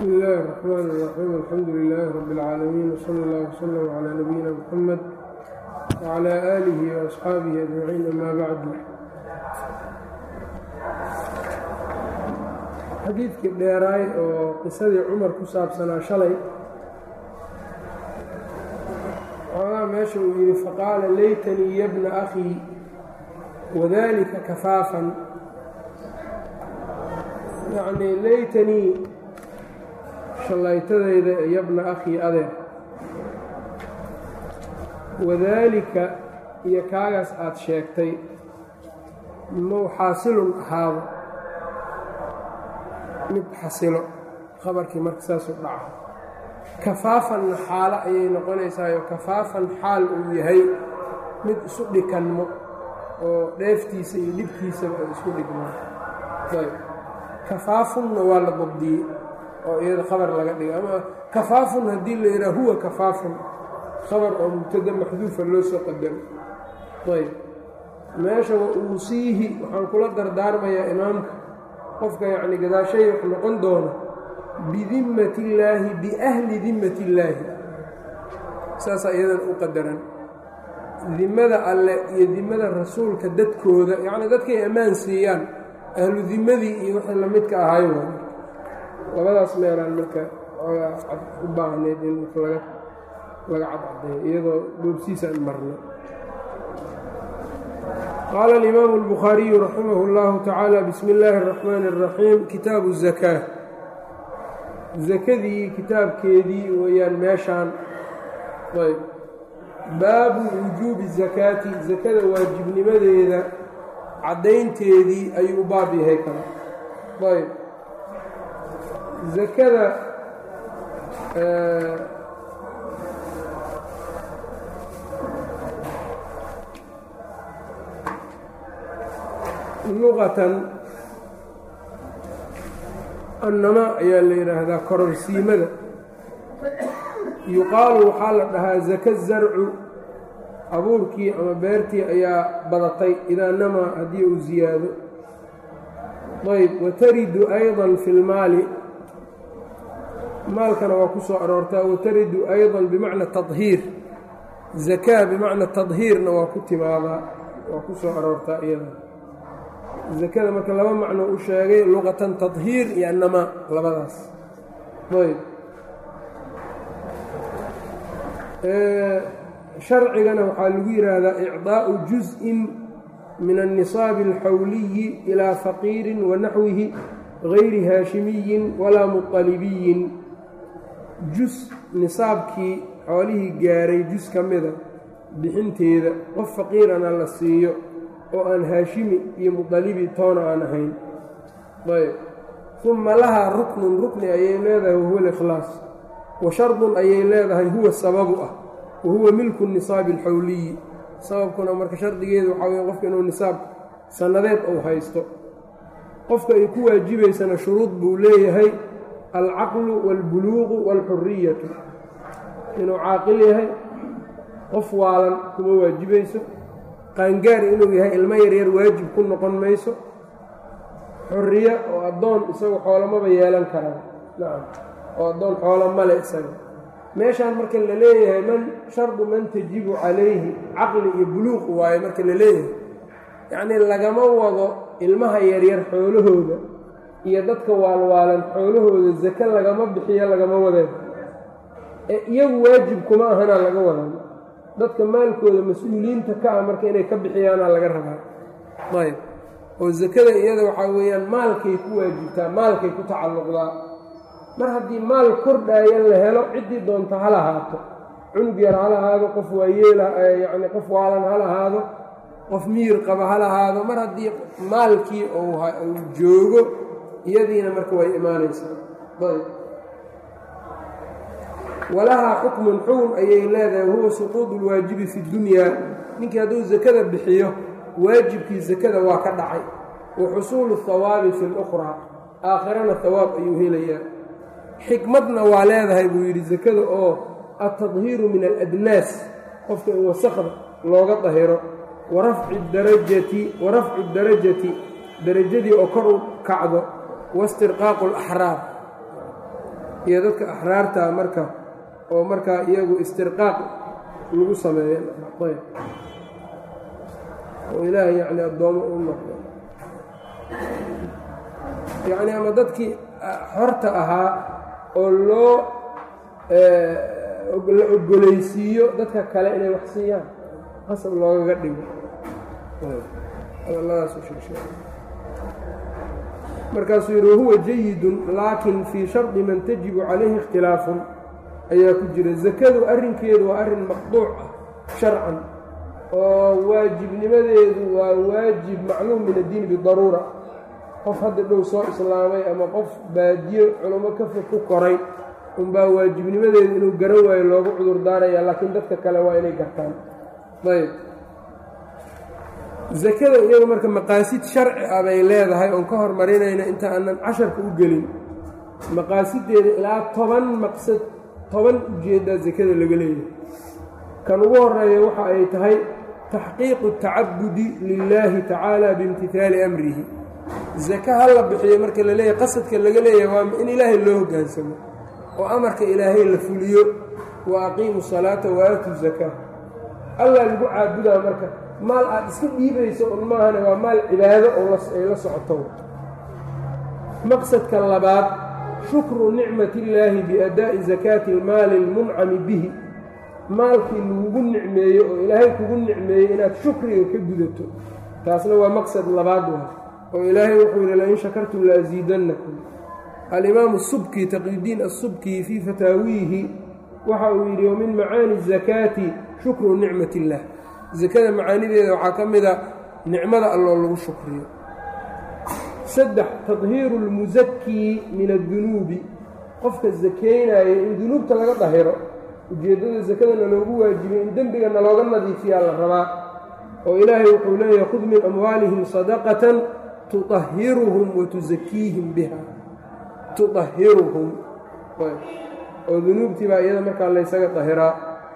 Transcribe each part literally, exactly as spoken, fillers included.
بسم الله الرحمن الرحيم الحمد لله رب العالمين وصلى الله وسلم على نبينا محمد وعلى آله وأصحaabihi أجمعين أما بعد. xadiidkii dheeraay oo qisadii cumar ku saabsanaa shalay xoogaa meesha uu yidhi faqaala laytanii yabna akhii wadalika kafaafan, yacnii laytanii shallaytadayda yabna akhii adeer, wadaalika iyo kaagaas aad sheegtay mau xaasilun ahaado mid xasilo, khabarkii marka saasuu dhaca. kafaafanna xaalo ayay noqonaysaayo kafaafan xaal uu yahay mid isu dhikanmo oo dheeftiisa iyo dhibkiisaba ay isku dhigmaan. ayb kafaafunna waa la dabdiyey oo iyada khabar laga dhiga, ama kafaafun haddii la yidhaha huwa kafaafun khabar oo mubtada maxduufa loo soo qadaro. ayb meesha wa uusiihi waxaan kula dardaarmayaa imaamka qofka yacni gadaashay wax noqon doono bidimmati illaahi biahli dimmati illaahi, saasaa iyadan u qadaran. dimmada alle iyo dimmada rasuulka dadkooda, yacni dadkay ammaan siiyaan ahlu dimmadii iyo wixii la midka ahay waay. labadaas meelaan marka oogaa cad u baahneed in laga laga cadcadeeyo iyadoo boobsiisaan marna. qaala alimaamu albukhaariyu raximah اllahu tacaala bismi illaahi اraxmaani اraxiim kitaabu الzakaa. sakadii kitaabkeedii weeyaan meeshaan. ayb baabu wujuubi zakaati, sakada waajibnimadeeda caddaynteedii ayuu u baab yahay kale. ayb sakada luqatan annama ayaa la yidhaahdaa kororsiimada. yuqaalu waxaa la dhahaa zaka zarcu, abuurkii ama beertii ayaa badatay idaa namaa haddii uu ziyaado. ayb wataridu ayضa fi lmaali, maalkana waa ku soo aroortaa. wataridu ayضa bimacna tahiir, zakaa bimacna tadhiirna waa ku timaadaa, waa ku soo aroortaa iyada. zakada marka laba macno u sheegay, luqatan tadhiir iyo annamaa, labadaas. ayb sharcigana waxaa lagu yidhaahdaa icdaa'u juz-in min annisaabi alxawliyi ilaa faqiirin wa naxwihi gayri haashimiyin walaa muطalibiyin. jus nisaabkii xoolihii gaaray jus ka mida bixinteeda qof faqiirana la siiyo oo aan haashimi iyo muطalibi toona aan ahayn. ayb uma lahaa ruknun, rukni ayay leedahay wahuwa اlikhlaas, wa shardun ayay leedahay huwa sababu ah wahuwa milku nisaabi alxawliyi. sababkuna marka shardigeedu waxaa weye qofka inuu nisaab sannadeed uu haysto. qofka ay ku waajibaysana shuruud buu leeyahay, alcaqlu wاlbuluuqu wاlxuriyatu, inuu caaqil yahay, qof waalan kuma waajibayso, qaangaar inuu yahay ilmo yaryar waajib ku noqon mayso, xuriya oo addoon isagu xoolamaba yeelan karaan, nacam, oo addoon xoolo male isaga. meeshaan marka la leeyahay man shardu man tajibu calayhi caqli iyo buluuq waaye marka la leeyahay, yacnii lagama wado ilmaha yaryar xoolahooda iyo dadka waalwaalan xoolahooda zake lagama bixiyo, lagama wadeen ee iyagu waajib kuma ahana laga wadan. dadka maalkooda mas-uuliyiinta ka ah marka inay ka bixiyaana laga rabaa. ayb oo sakada iyada waxaa weeyaan maalkay ku waajibtaa, maalkay ku tacalluqdaa. mar haddii maal kordhaaya la helo, ciddii doonta ha lahaato, cunug yar ha lahaado, qof waayeela yacni qof waalan ha lahaado, qof miyir qaba ha lahaado, mar haddii maalkii uu joogo iyadiina marka way imaanaysaa. ayb walahaa xukmun xukun ayay leedahay, wahuwa suquudu lwaajibi fi dunyaa. ninkii hadduu sakada bixiyo waajibkii sakada waa ka dhacay, wa xusuulu hawaabi fi lukhraa, aakhirana hawaab ayuu helayaa. xikmadna waa leedahay buu yidhi sakada oo altadhiiru min aladnaas, qofka in wasakda looga dahiro, warafci darajati wa rafcu darajati darajadii oo kor u kacdo, waistirqaaqu alaxraar iyo dadka axraarta marka oo markaa iyagu istirqaaq lagu sameeyo ayb oo ilaahay yacni addoomo u noqdo yacni ama dadkii xorta ahaa oo loo la ogolaysiiyo dadka kale inay wax siiyaan qasab loogaga dhigo hadalladaas u sheegsheeg markaasuu yidhi wahuwa jayidun laakin fii shardi man tajibu calayhi ikhtilaafun ayaa ku jira zakadu arrinkeedu waa arrin maqduuc ah sharcan oo waajibnimadeedu waa waajib macluum min addiin bidaruura qof hadda dhow soo islaamay ama qof baadiyo culummo ka fog ku koray unbaa waajibnimadeedu inuu garan waayo loogu cudur daaraya laakiin dadka kale waa inay gartaan ayb zakada iyadu marka maqaasid sharci ah bay leedahay oon ka hormarinayna inta aanan casharka u gelin maqaasideeda ilaa toban maqsad toban ujeeddaa zakada laga leeyahay kan ugu horeeya waxa ay tahay taxqiiqu tacabudi lilaahi tacaala biimtihaali amrihi zaka ha la bixiyo marka la leeyahay qasadka laga leeyahay waa in ilaahay loo hoggaansamo oo amarka ilaahay la fuliyo wa aqiimu salaata wa aatu zakaa allah lagu caabudaa marka maal aad iska dhiibayso un maahane waa maal cibaado oo ay la socoto maqsadka labaad shukru nicmati illaahi biadaa'i zakaati almaali almuncami bihi maalkii lagugu nicmeeyo oo ilaahay kugu nicmeeyey inaad shukriga ka gudato taasna waa maqsad labaad waa oo ilaahay wuxuu yidhi lain shakartum laasiidannakum alimaamu subki taqiyudiin asubki fii fataawiihi waxa uu yidhi wamin macaani zakaati shukru nicmati illaah zakada macaanideeda waxaa ka mida nicmada alloo lagu shukriyo saddex tadhiiru lmusakii min addunuubi qofka sakaynaya in dunuubta laga dahiro ujeeddada sakadana loogu waajibay in dembigana looga nadiifiyaa la rabaa oo ilaahay wuxuu leeyahay khud min amwaalihim sadaqatan tuطahiruhum wa tusakiihim biha tuطahiruhum oo dunuubtii baa iyada markaa laysaga dahiraa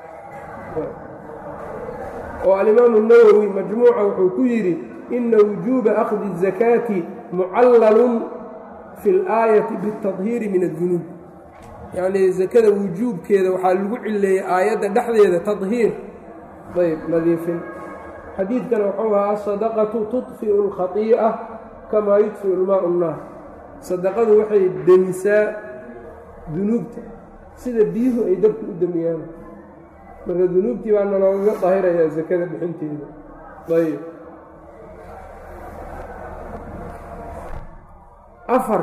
oo alimaamu الnawowi majmuuca wuxuu ku yidhi ina wujuuba akhdi الzakaati mucallalun fi اlaayati biالtadhiiri min الdunuub yacnii zakada wujuubkeeda waxaa lagu cileeyey aayadda dhexdeeda tadhiir ayb nadiifin xadiidkana wuxuu ahaa asadaqatu tudfiu اlkhatii'a kamaa yudfiu ilmaau الnaar sadaqadu waxay demisaa dunuubta sida biyuhu ay dabka u demiyaan marka dunuubtii baana loogaga dahirayaa zakada bixinteeda ayb afar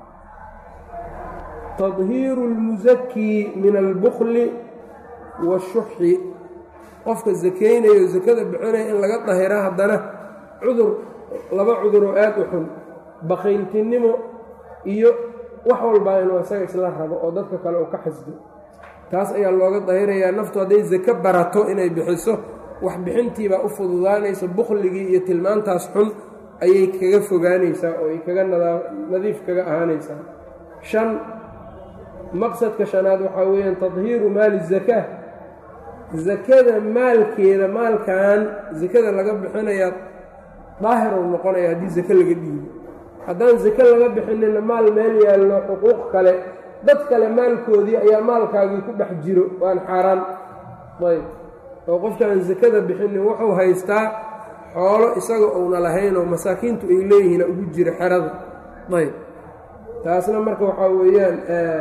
tadhiiru اlmusakii min albukli waashuxi qofka sakaynayo sakada bixinaya in laga dahira haddana cudur laba cudur oo aad u xun bakayltinimo iyo wax walbaa inuu isaga isla rabo oo dadka kale uu ka xasdo taas ayaa looga dahirayaa naftu hadday sako barato inay bixiso wax bixintiibaa u fududaanaysa bukhligii iyo tilmaantaas xun ayay kaga fogaanaysaa oo ay kaga nadiif kaga ahaanaysaa shan maqsadka shanaad waxaa weeyaan tadhiiru maali zakaa sakada maalkeeda maalkan sakada laga bixinayaa daahiruu noqonaya haddii sako laga dhiibo haddaan sako laga bixinina maal meel yaallo xuquuq kale dad kale maalkoodii ayaa maalkaagii ku dhex jiro waan xaaraan ayb oo qofkaan sakada bixinin wuxuu haystaa xoolo isaga uuna lahaynoo masaakiintu ay leeyihiin ugu jira xerada ayb taasna marka waxaa weeyaan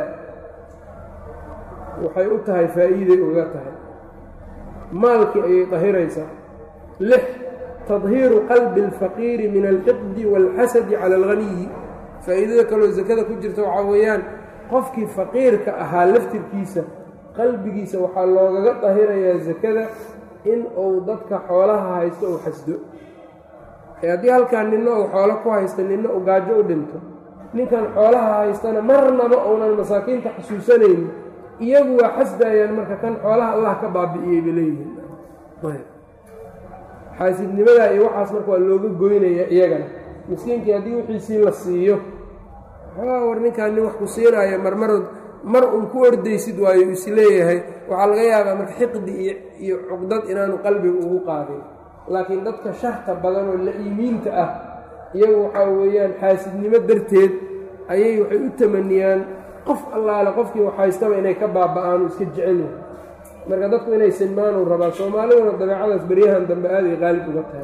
waxay u tahay faa'iiday uga tahay maalkii ayay dahiraysaa lix tadhiiru qalbi alfaqiiri min alxiqdi waalxasadi cala alghaniyi faa'iidada kaloo sakada ku jirta waxaa weeyaan qofkii faqiirka ahaa laftirkiisa qalbigiisa waxaa loogaga dahirayaa sakada in uu dadka xoolaha haysto uu xasdo ee haddii halkaan ninna uu xoolo ku haysta ninna uu gaajo u dhinto ninkan xoolaha haystana marnaba uunan masaakiinta xasuusanaynin iyagu waa xasdaayaan marka kan xoolaha allah ka baabi'iyey bay leeyihiin xaasidnimadaa iyo waxaas marka waa looga goynaya iyagana miskiinkii haddii wixiisii la siiyo war ninkaan nin wax ku siinaayo marmarood mar uun ku ordaysid waayo isleeyahay waxaa laga yaabaa marka xiqdi iyo cuqdad inaanu qalbiga ugu qaadin laakiin dadka sharta badan oo la-iimiinta ah iyagu waxaa weeyaan xaasidnimo darteed ayay waxay u tamaniyaan qof allaale qofkii wax haystaba inay ka baaba'aan iska jecel yahay marka dadku inay sinmaanuu rabaa soomaaliduna dabeecadaas beryahan dambe aaday qaalib uga tahay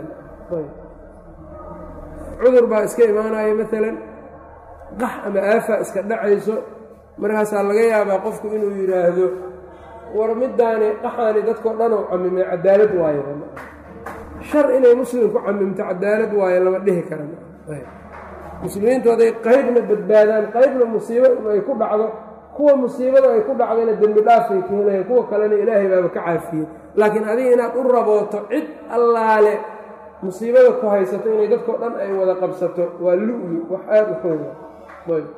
cudur baa iska imaanaya maalan qax ama aafa iska dhacayso markaasaa laga yaabaa qofku inuu yidhaahdo war middaani qaxaani dadkao dhan oo camimay cadaalad waayo shar inay muslim ku camimto cadaalad waayo lama dhihi kara muslimiintu hadday qaybna badbaadaan qaybna musiibo ay ku dhacdo kuwa musiibada ay ku dhacdayna dembi dhaafay ka helaya kuwa kalena ilaahay baaba ka caafiyey laakiin adiga inaad u rabooto cid allaale musiibada ku haysato inay dadkao dhan ay wada qabsato waa lu'yi wax aada u xooga ayb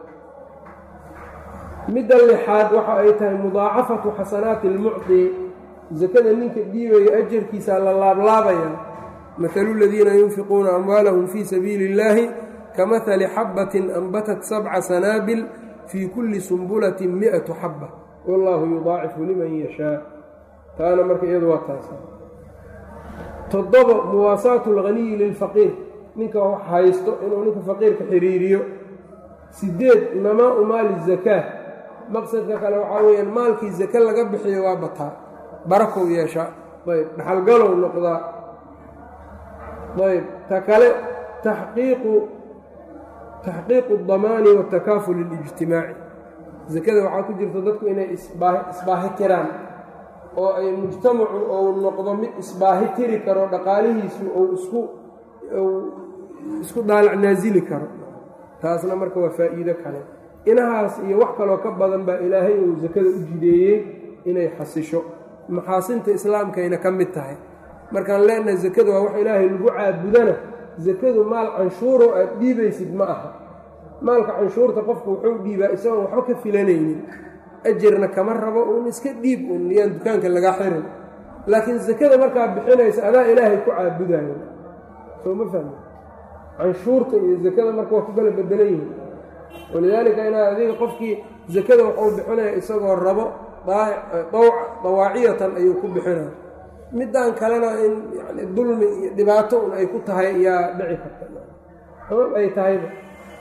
midda lixaad waxa ay tahay mudaacafatu xasanaati almucطi sakada ninka dhiibaya ajarkiisaa la laablaabaya mathalu ladiina yunfiquuna amwaalahum fii sabiili اllaahi kamahali xabbatin anbatat sabca sanaabil fii kulli sumbulatin mi'atu xabba wallaahu yudaacifu liman yashaa taana marka iyadu waa taasa toddoba muwaasaatu alghaniyi lilfaqiir ninka wax haysto inuu ninka faqiirka xiriiriyo sideed namaau maali zakaa maqsadka kale waxaa weeyaan maalkii zake laga bixiyo waa bataa barakow yeeshaa ayb dhaxalgalow noqdaa ayb ta kale taxqiiqu taxqiiqu damaani watakaful اlijtimaaci zakada waxaa ku jirta dadku inay isbaahi tiraan oo ay mujtamacu ou noqdo mid isbaahi tiri karo dhaqaalihiisu ou isku isku daalac naasili karo taasna marka waa faa'iido kale inahaas iyo wax kaloo ka badan baa ilaahay uu sakada u jideeyey inay xasisho maxaasinta islaamkayna ka mid tahay markaan leenahay sakada waa wax ilaahay lagu caabudana sakadu maal canshuuro aad dhiibaysid ma aha maalka canshuurta qofku wuxuu dhiibaa isagoon waxba ka filanaynin ajarna kama rabo uun iska dhiib uun yaan dukaanka laga xirin laakiin sakada markaa bixinaysa adaa ilaahay ku caabudayo soo ma fahmi canshuurta iyo sakada marka waa ku kala bedelan yihin walidaalika inaa adiga qofkii sakada waxuu bixinaya isagoo rabo dawaaciyatan ayuu ku bixinaya middan kalena in yani dulmi iyo dhibaato un ay ku tahay yaa dhici karta sabab ay tahayba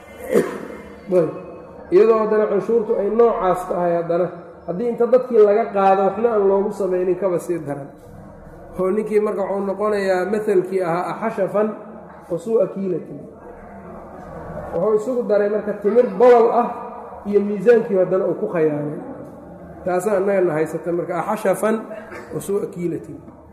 iyadoo haddana canshuurtu ay noocaas tahay haddana haddii inta dadkii laga qaado waxna aan loogu samaynin kaba sii daran oo ninkii marka wuxuu noqonayaa mahalkii ahaa axashafan wasuu'a kiilatin wuxuu isugu daray marka timir bolol ah iyo miisaankii haddana uu ku khayaanay taasaa annagana haysata marka axashafan wasuu'a kiilatin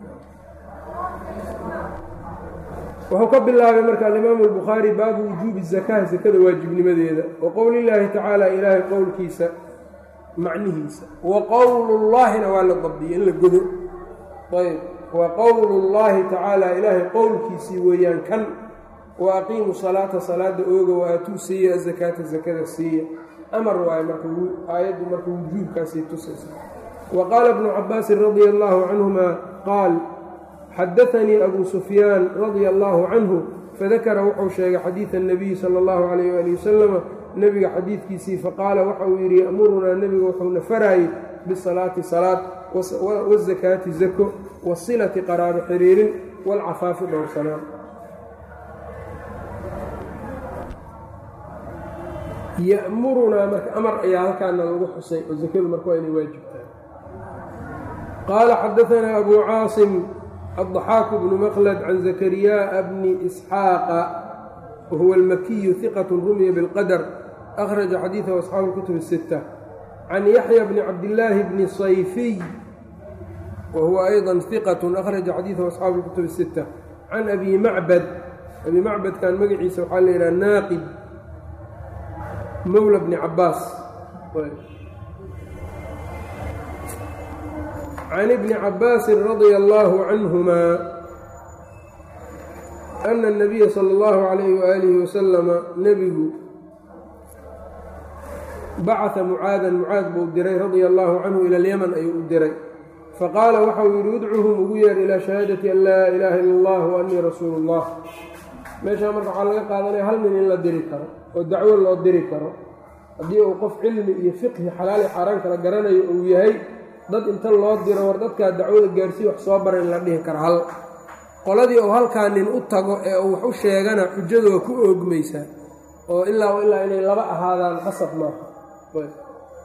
wuxuu ka bilaabay marka alimaamu albukhaari baabu wujuubi zakaa sakada waajibnimadeeda wa qowlillaahi tacaala ilaahay qowlkiisa macnihiisa wa qowlullaahina waa la dabdiyey in la godo ayb wa qowlullaahi tacaala ilaahay qowlkiisii weeyaan kan wa aqiimu salaata salaada ooga wa aatuu siiya azakaata sakada siiya amar waaye marka aayaddu marka wujuubkaasay tusaysa wa qaala ibnu cabaasin radia allaahu canhuma qaal xadaanii abu sufyaan radia allaahu canhu fadakara wuxuu sheegay xadiida الnabiyi sala اllahu calayh waali wasalama nebiga xadiidkiisii faqaala waxa uu yidhi ya'murunaa nebiga wuxuuna faraayey bisalaati salaad wazakaati zako wasilati qaraabo xiriirin waalcafaafi dhowrsanaan ya'murunaa marka amar ayaa halkaana lagu xusay oo zakadu marka waa inay waajibtahay qaala xadaanaa abu caasim الضحاك بن مخلد عن زكرياء بن إسحاق وهو المكي ثقة رمي بالقدر أخرج حديثه أصحاب الكتب الستة عن يحيى بن عبد الله بن صيفي وهو أيضا ثقة أخرج حديثه أصحاب الكتب الستة عن أبي معبد أبي معبد كان مقعي سبحانه إلى الناقب مولى بن عباس can ibni cabaasin radia allaahu canhuma ana الnabiya sala اllahu calayhi waaalihi wasalama nebigu bacata mucaadan mucaad buu diray radia allaahu canhu ila alyaman ayuu u diray faqaala waxau yidhi udcuhum ugu yeer ilaa shahaadati an laa ilaaha ila allah wa annii rasuulu اllah meeshaa marka waxaa laga qaadanaya hal nin in la diri karo oo dacwo loo diri karo haddii uu qof cilmi iyo fiqhi xalaali xaaraan kala garanayo uu yahay dad inta loo diro war dadkaa dacwada gaarsii wax soo bara in la dhihi karo hal qoladii uu halkaa nin u tago ee uu wax u sheegana xujadu waa ku oogmaysaa oo ilaa ilaa inay laba ahaadaan qasab maaha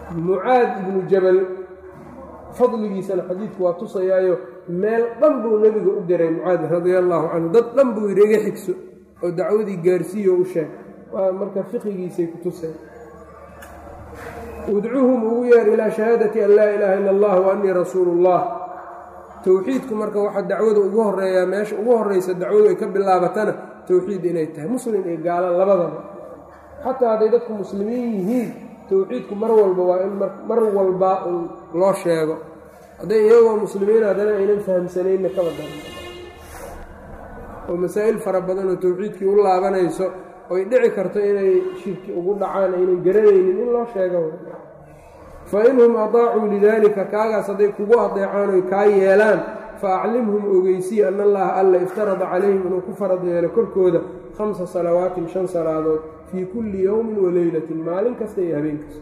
mucaad ibnu jabal fadligiisana xadiidku waa tusayaayo meel dhan buu nebiga u diray mucaad radia allaahu canhu dad dhan buu yidhi iga xigso oo dacwadii gaarsiiyo u sheeg waa marka fiqigiisay ku tusay udcuhum ugu yeer ilaa shahaadati an laa ilaaha ila allah wa annii rasuulu ullah towxiidku marka waxaa dacwada ugu horeeyaa meesha ugu horreysa dacwadu ay ka bilaabatana towxiid inay tahay muslim iyo gaala labadaba xataa hadday dadku muslimiin yihiin towxiidku mar walba waa in mar walba uu loo sheego hadday iyagoo muslimiin haddana aynan fahamsanaynna kaba daran oo masaa'il fara badan oo towxiidkii u laabanayso oy dhici karto inay shirki ugu dhacaan aynan garanaynin in loo sheego fa inhum adaacuu lidaalika kaagaas hadday kugu adeecaan oy kaa yeelaan fa aclimhum ogeysii ana allaha alla iftarada calayhim inuu ku farad yeelo korkooda khamsa salawaatin shan salaadood fii kulli yowmin wa leylatin maalin kasta iyo habeen kasta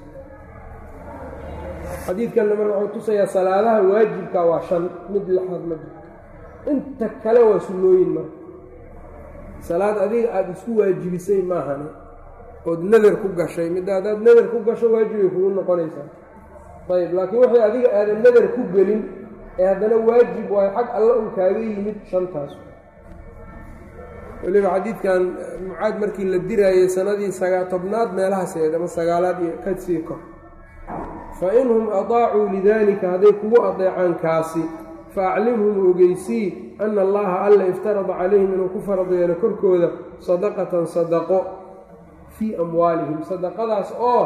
xadiidkanna marka wuxuu tusayaa salaadaha waajibka waa shan mid laxaad ma jirto inta kale waa sunnooyin marka salaad adiga aada isku waajibisay maahane ood nadar ku gashay midda haddaad nadar ku gasho waajibay kugu noqonaysaa ayb laakiin waxay adiga aadan nadar ku gelin ee haddana waajib waayo xag alla un kaaga yimid shantaas weliba xadiidkan mucaad markii la diraayey sanadii sagaa tobnaad meelahaased ama sagaalaad iyo ka sii kor fa inhum adaacuu lidaalika hadday kugu adeecaan kaasi fa aclimhum ogeysii ana allaha alla iftarada calayhim inuu ku farad yeelo korkooda sadaqatan sadaqo fii amwaalihim sadaqadaas oo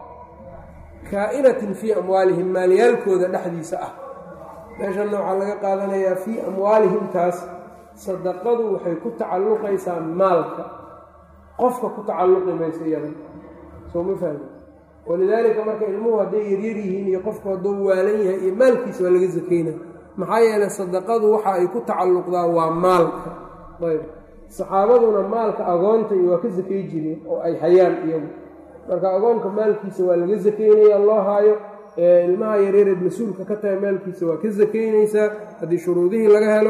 kaa'inatin fii amwaalihim maalyaalkooda dhexdiisa ah meeshanna waxaa laga qaadanayaa fii amwaalihim taas sadaqadu waxay ku tacalluqaysaa maalka qofka ku tacalluqi maysa iyada soo ma fahmi walidaalika marka ilmuhu hadday yaryar yihiin iyo qofku hadduu waalan yahay iyo maalkiisa waa laga sakeyna maxaa yeelay sadaqadu waxa ay ku tacalluqdaa waa maalka ayb saxaabaduna maalka agoonta iyo waa ka sakay jireen oo ay hayaan iyagu marka agoonka maalkiisa waa laga sakaynaya loo haayo ilmaha yareereed mas-uulka ka tahay maalkiisa waa ka sakaynaysaa haddii shuruudihii laga helo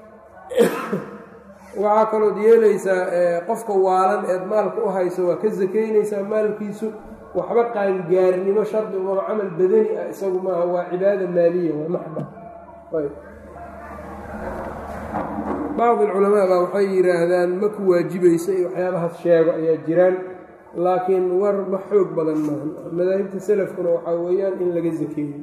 waxaa kalood yeelaysaa qofka waalan eed maalka u hayso waa ka sakaynaysaa maalkiisu waxba qaangaarnimo shardi oo camal badani ah isagu maaha waa cibaada maaliya waa maxba bacdi alculamaa baa waxay yidhaahdaan ma ku waajibaysa iyo waxyaabahaas sheego ayaa jiraan laakiin war ma xoog badan maahan madaahibta salafkuna waxaa weeyaan in laga sakeeyo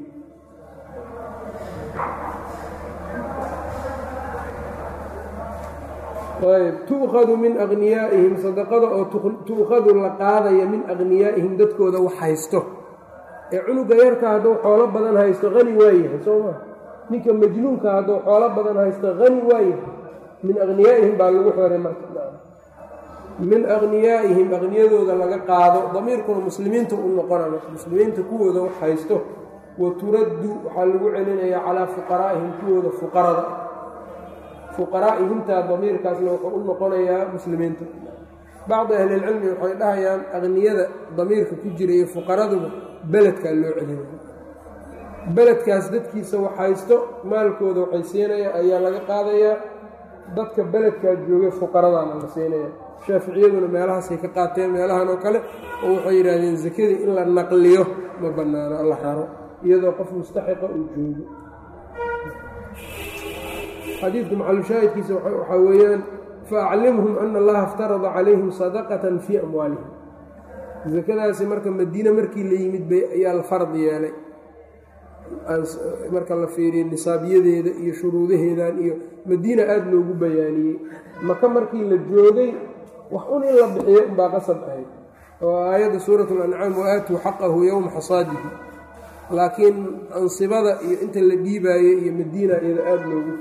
ayb tu'khadu min akhniyaa'ihim sadaqada oo tu'khadu la qaadaya min akhniyaa'ihim dadkooda wax haysto ee cunuga yarka hadduu xoolo badan haysto qani waayahay soo maa ninka majnuunka hadduu xoolo badan haysto qani waayahay min akhniyaa'ihim baa lagu xoray marka min akhniyaa'ihim akhniyadooda laga qaado damiirkuna muslimiinta u noqona muslimiinta kuwooda wax haysto wa turaddu waxaa lagu celinayaa calaa fuqaraa'ihim kuwooda fuqarada fuqaraa'ihimtaa damiirkaasna wuxuu u noqonayaa muslimiinta bacdi ahlilcilmi waxay dhahayaan akhniyada damiirka ku jira iyo fuqaraduba beledkaa loo celinaya beledkaas dadkiisa wax haysto maalkooda waxay siinaya ayaa laga qaadayaa dadka beledkaa joogay fuqaradaana la siinaya shaaficiyaduna meelahaasay ka qaateen meelahan oo kale oo waxay yidhaahdeen sakadii in la naqliyo ma bannaano la raro iyadoo qof mustaxiqa uu joogo xadiidku macalushaahidkiisa waxaa weeyaan fa aclimhum ana allaha iftarada calayhim sadaqatan fii amwaalihim sakadaasi marka madiine markii la yimid bay ayaa la fard yeelay marka la fiiriyo nisaabiyadeeda iyo shuruudaheedan iyo madiina aada loogu bayaaniyey maka markii la joogay wax un in la bixiyo unbaa qasab ahayd oo aayadda suurat lancaam wa-aatuu xaqahu yowma xasaadihi laakiin ansibada iyo inta la dhiibaayey iyo madiina iyada aada loogu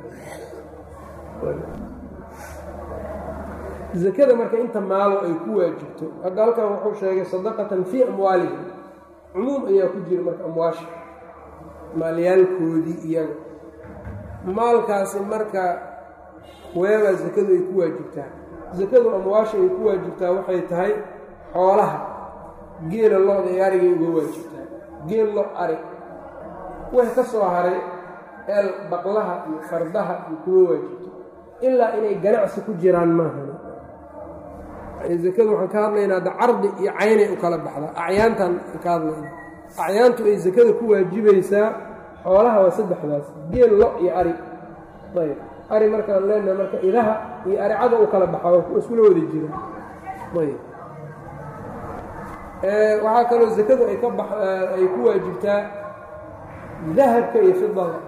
fahmay sakada marka inta maalo ay ku waajibto hadda halkan wuxuu sheegay sadaqatan fii amwaalihim cumuum ayaa ku jira marka amwaasha maalyaalkoodii iyaga maalkaasi marka weebaa sakadu ay ku waajibtaa sakadu amwaasha ay ku waajibtaa waxay tahay xoolaha geela lo-da ee arigay uga waajibtaa geel lo ari wax ka soo haray eel baqlaha iyo fardaha iyo kuma waajibto ilaa inay ganacsi ku jiraan maahan sakadu waxaan ka hadlaynaa da cardi iyo caynay u kala baxdaa acyaantan ka hadlayna acyaantu ay sakada ku waajibaysaa xoolaha waa saddexdaas geel lo iyo ari ayb ari markaan leenahay marka idaha iyo aricada u kala baxa waa iskula wada jira ayb waxaa kaloo sakadu ay ka bax ay ku waajibtaa dahabka iyo fidada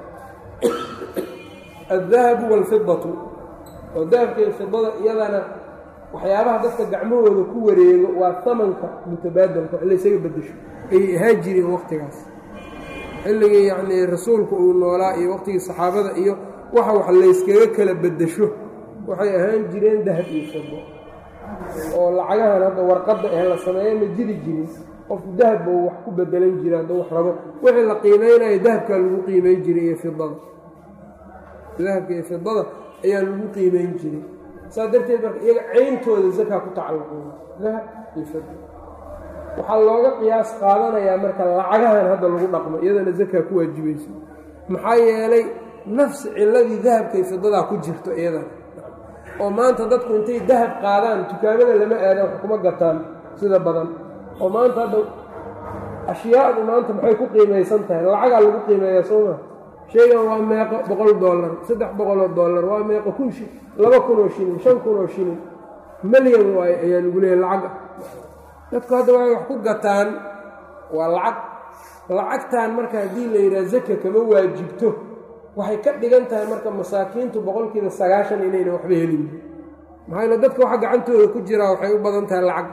الdahabu wاlfidatu oo dahabka iyo fidada iyadana waxyaabaha dadka gacmahooda ku wareego waa tamanka mutabaadalka ila isaga bedesho ay ahaa jireen waqtigaas xilligii yacnii rasuulku uu noolaa iyo waqtigii saxaabada iyo waxa wax layskaga kala bedesho waxay ahaan jireen dahab iyo fido oo lacagahan hadda warqadda eh la sameeyo ma jiri jirin qofku dahab buu wax ku bedelan jira hadduu wax rabo wixii la qiimeynayo dahabkaa lagu qiimeyn jiray iyo fidada dahabka iyo fidada ayaa lagu qiimeyn jiray saas darteed marka iyaga cayntooda zakaa ku tacalluqooda dahab iyo fida waxaa looga qiyaas qaadanayaa marka lacagahan hadda lagu dhaqmo iyadana zakaa ku waajibayso maxaa yeelay nafsi ciladii dahabka iyo fidadaa ku jirto iyadana oo maanta dadku intay dahab qaadaan dukaamada lama aadaan wax kuma gataan sida badan oo maanta hadda ashyaadu maanta maxay ku qiimaysan tahay lacagaa lagu qiimeeyaa sooma shaygan waa meeqo boqol dollar saddex boqoloo dollar waa meeqo kun shi laba kun oo shilin shan kun oo shilin milyan waaye ayaa lagu leeyahay lacag dadku hadda waxay wax ku gataan waa lacag lacagtan marka haddii la yidhaha zaka kama waajibto waxay ka dhigan tahay marka masaakiintu boqolkiiba sagaashan inayna waxba helin maxaa yeele dadka waxa gacantooda ku jiraa waxay u badan tahay lacag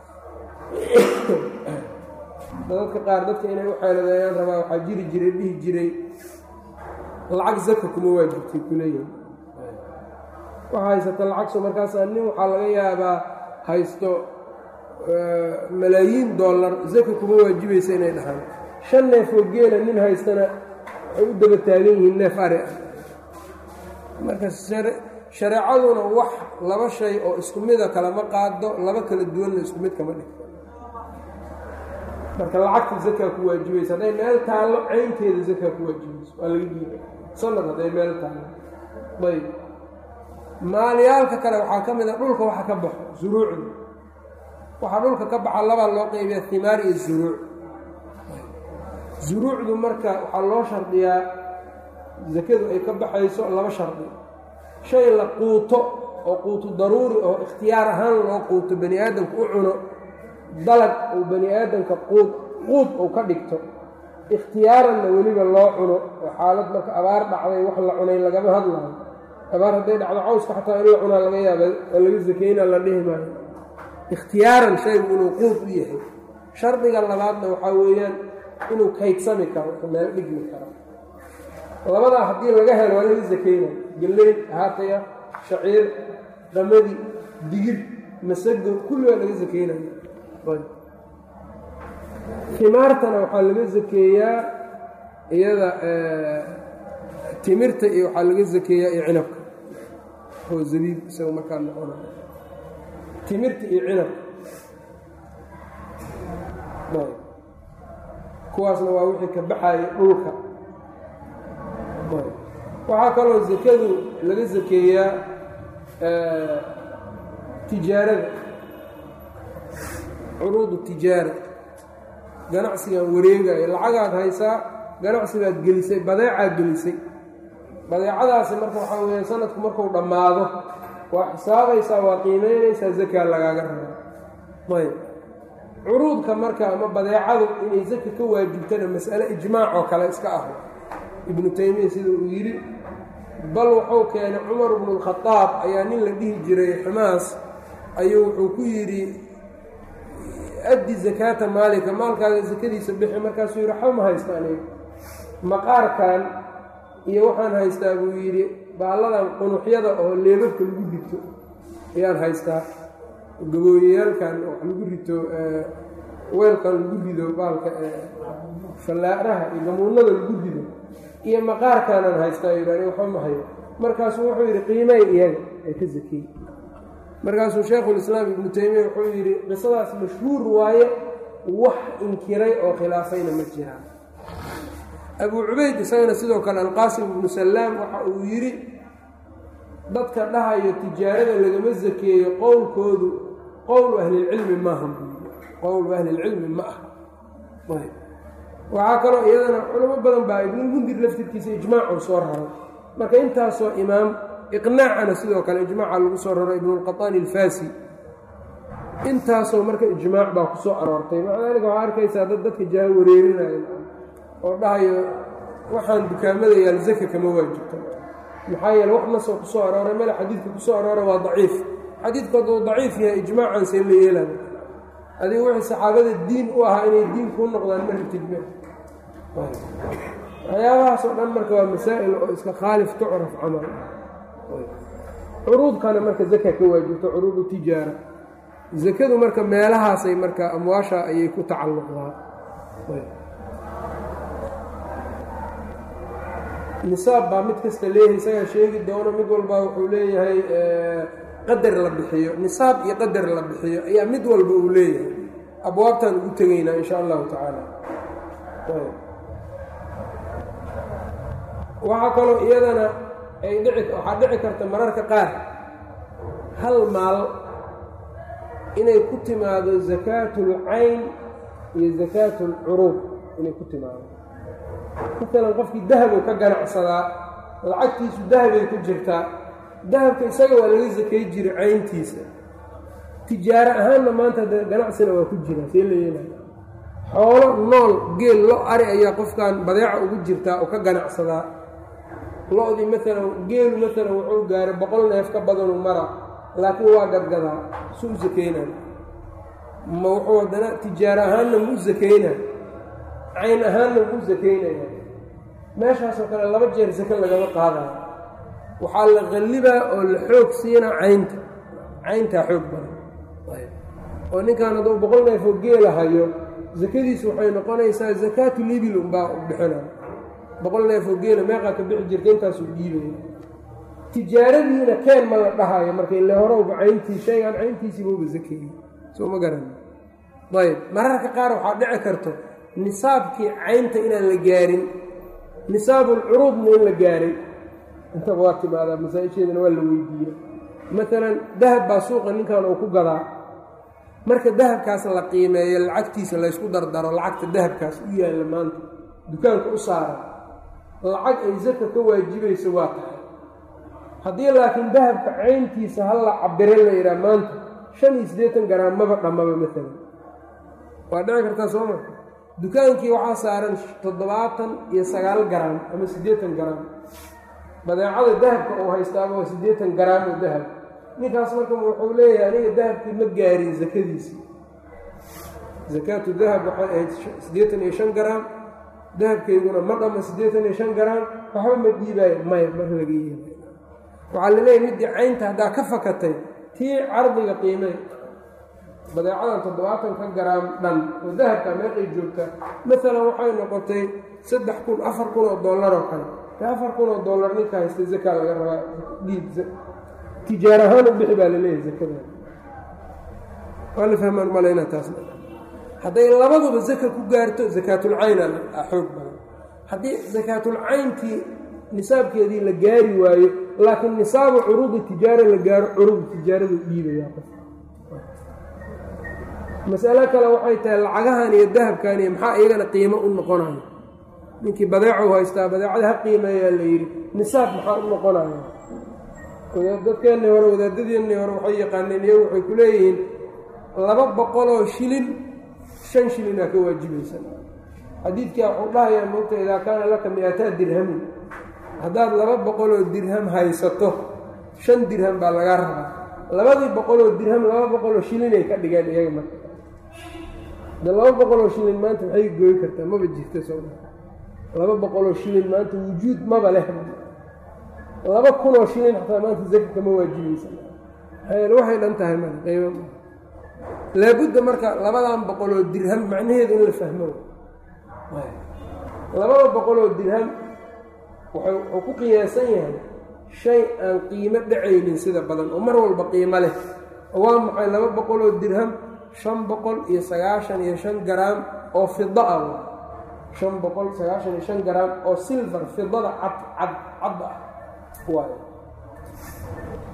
dadka qaar dadka inay u xeeladeeyaan rabaa waxaa jiri jiray dhihi jiray lacag zaka kuma waajibtay kuleeyahay waxa haysata lacagso markaasaa nin waxaa laga yaabaa haysto malaayiin dollar zaka kuma waajibaysa inay dhahaan shan neef oo geela nin haystana waxay u daba taagan yihiin neef ari ah marka shareecaduna wax laba shay oo isku mida kalama qaado laba kala duwanna isku mid kama dhigto marka lacagta zakaa ku waajibaysa hadday meel taallo caynteeda zakaa ku waajibayso waa laga diiday sanad hadday meel taallo ayb maalyaalka kale waxaa ka mid a dhulka waxa ka baxo zuruucda waxaa dhulka ka baxa labaa loo qeybiya himaar iyo zuruuc zuruucdu marka waxaa loo shardiyaa zakadu ay ka baxayso laba shardi shay la quuto oo quutu daruuri oo ikhtiyaar ahaan loo quuto bani aadamka u cuno dalag uu bani aadamka quud quud uu ka dhigto ikhtiyaaranna weliba loo cuno oo xaalad marka abaar dhacday wax la cunay lagama hadlayo abaar hadday dhacdo cawska xataa in la cunaa laga yaaba oo laga sakeynaa la dhihi maayo ikhtiyaaran shaygu inuu quud u yahay shardiga labaadna waxaa weeyaan inuu kaydsami karo meel dhigmi karo labadaa haddii laga helo waa laga sakeyna galley haataya shaciir qamadi digir masago kulli waa laga sakeynaya himaartana waxaa laga sakeeyaa iyada timirta iyo waxaa laga sakeeyaa iyo cinabka oo zabiib isaga markaa noqona timirta iyo cinabka kuwaasna waa wixii ka baxaya dhulka waxaa kaloo sakadu laga sakeeyaa tijaarada curuudu tijaara ganacsigan wareegaya lacagaad haysaa ganacsigaad gelisay badeecaad gelisay badeecadaasi marka waxaa weeyaan sanadku markuu dhammaado waa xisaabaysaa waa qiimeynaysaa zakaa lagaaga raba ayb curuudka marka ama badeecadu inay zaka ka waajibtana mas'ale ijmaac oo kale iska ah ibnu taymiya sida uu yidhi bal wuxuu keenay cumar ibnu alkhadaab ayaa nin la dhihi jiray xumaas ayuu wuxuu ku yidhi addi zakaata maalika maalkaaga sakadiisa bixi markaasuu yidhi waxba ma haysta aniga maqaarkan iyo waxaan haystaa buu yidhi baalladan qunuxyada oo leebabka lagu rito ayaan haystaa gabooyayaalkan wax lagu rito weelkan lagu rido baalka fallaaraha iyo gamuunada lagu rido iyo maqaarkaanaan haystaa yidhahn waxba ma hayo markaasuu wuxuu yidhi qiimay iyaga ee ka sakiyey markaasuu shaykhulislaam ibnu taymiya wuxuu yidhi qisadaas mashhuur waaye wax inkiray oo khilaafayna ma jiraan abuu cubayd isagana sidoo kale alqaasim ibnu sallaam waxa uu yidhi dadka dhahayo tijaarada lagama sakeeyo qowlkoodu qowlu ahlilcilmi maaha qowlu ahlilcilmi ma aha waxaa kaloo iyadana culamo badan baa ibnulmundir laftirkiisa ijmaacuu soo raray marka intaasoo imaam iqnaacana sidoo kale ijmaaca lagu soo raro ibnulqaطaani alfaasi intaasoo marka ijmaac baa ku soo aroortay maca daalika waxaa arkaysaa dad dadka jaha wareerinaya oo dhahayo waxaan dukaamada yaal zaka kama waajibto maxaa yeele wax nasoo ku soo arooray male xadiidka ku soo aroora waa daciif xadiidku hadduu daciif yahay ijmaacan see la yeelaya adigu wixii saxaabada diin u ahaa inay diin kuu noqdaan ma ritidme waxyaabahaasoo dhan marka waa masaa'il oo iska khaalif tucraf camal curuudkana marka zaka ka waajibto curuudu tijaara zakadu marka meelahaasay marka amwaasha ayay ku tacalluqdaa nisaab baa mid kasta leeyahay isagaa sheegi doono mid walba wuxuu leeyahay qadar la bixiyo nisaab iyo qadar la bixiyo ayaa mid walba uu leeyahay abwaabtaan ugu tegaynaa insha allahu tacaala waxaa kaloo iyadana ay dhici waxaa dhici karta mararka qaar hal maal inay ku timaado zakaatul-cayn iyo zakaatul-curuub inay ku timaado maalan qofkii dahabuu ka ganacsadaa lacagtiisu dahabay ku jirtaa dahabka isaga waa laga sakay jiray cayntiisa tijaaro ahaanna maanta de ganacsina waa ku jira see la yeelaya xoolo nool geel lo ari ayaa qofkan badeeca ugu jirtaa oo ka ganacsadaa lo-dii maalan geelu maalan wuxuu gaaray boqol neef ka badanu mara laakiin waa gadgadaa su u sakeynayo ma wuxuu haddana tijaaro ahaanna mu sakeynayo cayn ahaanna mu sakaynaya meeshaasoo kale laba jeer sake lagama qaadayo waxaa la qallibaa oo la xoog siinaa caynta cayntaa xoog badan oo ninkan hadduu boqol neef oo geela hayo sakadiisu waxay noqonaysaa zakaatul ibil unbaa u bixinaya boqol neef oo geela meeqaa ka bixi jirta intaasuu dhiibaya tijaaradiina keen ma la dhahayo marka ile horowba cayntii shaygan cayntiisiibauba sakeeyey soo ma garan ayb mararka qaar waxaa dhici karto nisaabkii caynta inaan la gaarin nisaabulcuruudna in la gaaray intaba waa timaadaa masaa-isheedana waa la weydiiya maalan dahab baa suuqa ninkan uu ku gadaa marka dahabkaas la qiimeeyo lacagtiisa laysku dardaro lacagta dahabkaas u yaalla maanta dukaanka u saara lacag ay saka ka waajibayso waa tahay haddii laakiin dahabka cayntiisa hal la cabire la yidhaha maanta shan iyo siddeetan garaam maba dhammaba maalan waa dhici kartaa soo ma dukaankii waxaa saaran toddobaatan iyo sagaal garaam ama siddeetan garaam badeecada dahabka uu haystaaba waa siddeetan garaam oo dahab ninkaas marka wuxuu leeyahay aniga dahabkii ma gaarin sakadiisii zakaatu dahab waxay ahayd siddeetan iyo shan garaam dahabkayguna ma dhama siddeetan iyo shan garaam waxba ma dhiibaayo maya mar laga yeelay waxaa la leeyahay middii caynta haddaa ka fakatay tii cardiga qiimey badeecadan toddobaatanka garaam dhan oo dahabka meeqay joogta maalan waxay noqotay saddex kun afar kun oo dollar oo kale e afar kun oo dollar ninka haysta zakaa laga rabaa dhiib tijaar ahaan u bixi baa la leeyahay zakada waa la fahmaan malayna taasna hadday labaduba zaka ku gaarto zakaatulcayna xoog badan haddii zakaatulcayntii nisaabkeedii la gaari waayo laakiin nisaabu curuudi tijaara la gaaro curuudi tijaaradu dhiibaya qof masalo kale waxay tahay lacagahan iyo dahabkan iyo maxaa iyagana qiimo u noqonayo ninkii badeeca u haystaa badeecada ha qiimeeyaa la yidhi nisaab maxaa u noqonaya dadkeennii hore wadaadadiennii hore waxay yaqaaneen iyagu waxay ku leeyihiin laba boqoloo shilin shan shilinaa ka waajibaysa xadiidkaa wuxuu dhahayaa moogta idaa kaana laka mi-ataa dirhamin haddaad laba boqoloo dirham haysato shan dirham baa lagaa rabaa labadii boqoloo dirham laba boqoloo shilinay ka dhigeen iyaga marka de laba boqoloo shilin maanta maxay gooyi kartaa maba jirta soo laba boqoloo shilin maanta wujuud maba leh laba kunoo shilin xataa maanta zaka kama waajibaysa waxay dhan tahay mara qaybo laabudda marka labadan boqoloo dirham macnaheedu in la fahmo labada boqoloo dirham wuxuu ku qiyaasan yahay shay aan qiimo dhacaynin sida badan oo mar walba qiimo leh waa maxay laba boqoloo dirham shan boqol iyo sagaashan iyo shan garaam oo fida ah shan boqol sagaashan iyo shan garaam oo silver fidada cad cad cad ah waayo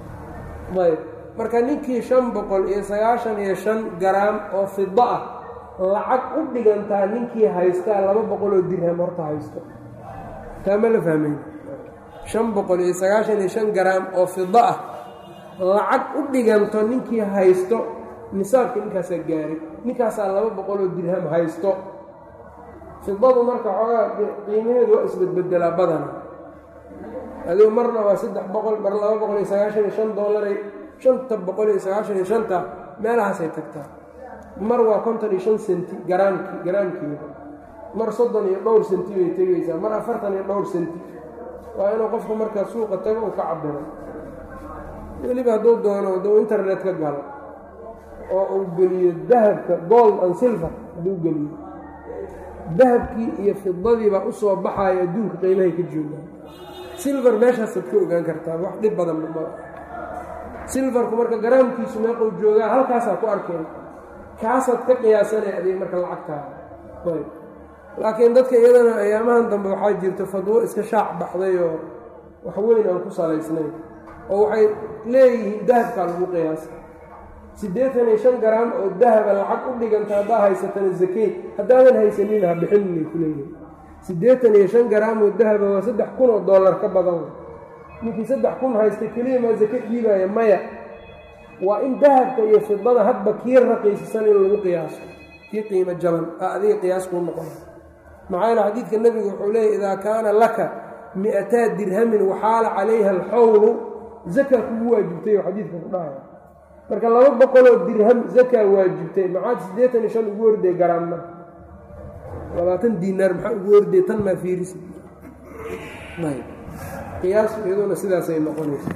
ayb marka ninkii shan boqol iyo sagaashan iyo shan garaam oo fida ah lacag u dhigantaa ninkii haystaa laba boqol oo dirham horta haysto. taa ma la fahmayn. shan boqol iyo sagaashan iyo shan garaam oo fido ah lacag u dhiganto ninkii haysto nisaabka ninkaasaa gaaray, ninkaasaa laba boqol oo dirham haysto. fidadu marka xoogaa qiimaheedu waa isbedbedelaa badana, adigu marna waa saddex boqol mar laba boqol iyo sagaashan iyo shan dollaray shanta boqol iyo sagaashan iyo shanta meelahaasay tagtaa. mar waa konton iyo shan senti garaamki garaamkeeda, mar soddon iyo dhowr senti bay tegaysaa, mar afartan iyo dhowr senti. waa inuu qofku markaa suuqa tago uu ka cabiro, weliba hadduu doono hadduu internet ka galo oo uu geliyo dahabka gold and silver, hadduu geliyo dahabkii iyo fidadii baa u soo baxaaya adduunka qiimahay ka joogaan. silver meeshaasaad ka ogaan kartaa, wax dhib badan ma. silverku marka garaamkiisu meequu joogaa halkaasaa ku arkeen, kaasaad ka qiyaasanay adiga marka lacagtaada. ayb laakiin dadka iyadana ayaamahan dambe waxaa jirta fadwo iska shaac baxday oo wax weyn aan ku salaysnayn, oo waxay leeyihiin dahabkaa lagu qiyaasa siddeetan iyo shan garaam oo dahaba lacag u dhiganta haddaa haysatana zakey, haddaadan haysanin ha bixinay ku leeyihin. siddeetan iyo shan garaam oo dahaba waa saddex kun oo dollar ka badan. ninkii saddex kun haysta keliya maa zake dhiibaya? maya, waa in dahabka iyo fidada hadba kii raqiisisan in lagu qiyaaso, kii qiimo jaban a adiga qiyaas kuu noqona. maxaa yeele xadiidka nebigu wuxuu leeyahy idaa kaana laka mi'ataa dirhamin waxaala calayha alxawlu zakaa kugu waajibtay oo xadiidka ku dhahaya. marka laba boqoloo dirham zakaa waajibtay, maxaad siddeetan iyo shan ugu orday garaamma? labaatan diinaar maxaa ugu orday? tan maa fiirisi. ayb qiyaas iyaduna sidaasay noqonaysa.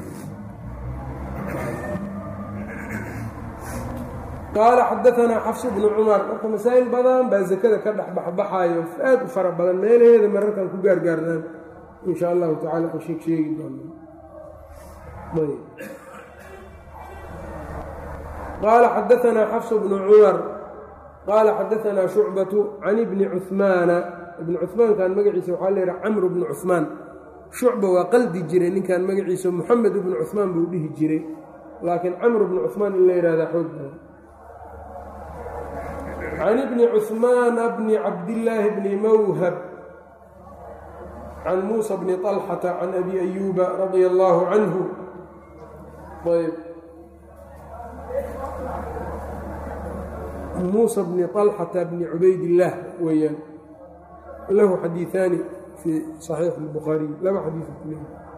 qaala xadaanaa xafs bnu cumar. marka masaa'il badan baa zakada ka dhex baxbaxaayo aad u fara badan, meelaheeda mararkan ku gaargaarnaan in sha allahu tacala aan sheeg sheegi doono. qaala xadaanaa xafs bnu cumar qaala xadaanaa shucbatu can ibni cuhmaana. ibni cuhmaankan magaciisa waxaa la yidhaha camr bnu cuhmaan. shucba waa qaldi jiray ninkan magaciisa moxamed ibnu cuhmaan buu dhihi jiray, laakiin camr bnu cuhmaan in la yidhahdaa xoog badan. can ibni cuhmaana bni cabdillaahi bni mawhab can muusa bni طalxata can abi ayuuba radia allaahu canhu. ayb muusa bni طalxata bni cubaydillaah weeyaan, lahu xadiiثaani fii صaxiix الbukhaariy, laba xadiiث kule.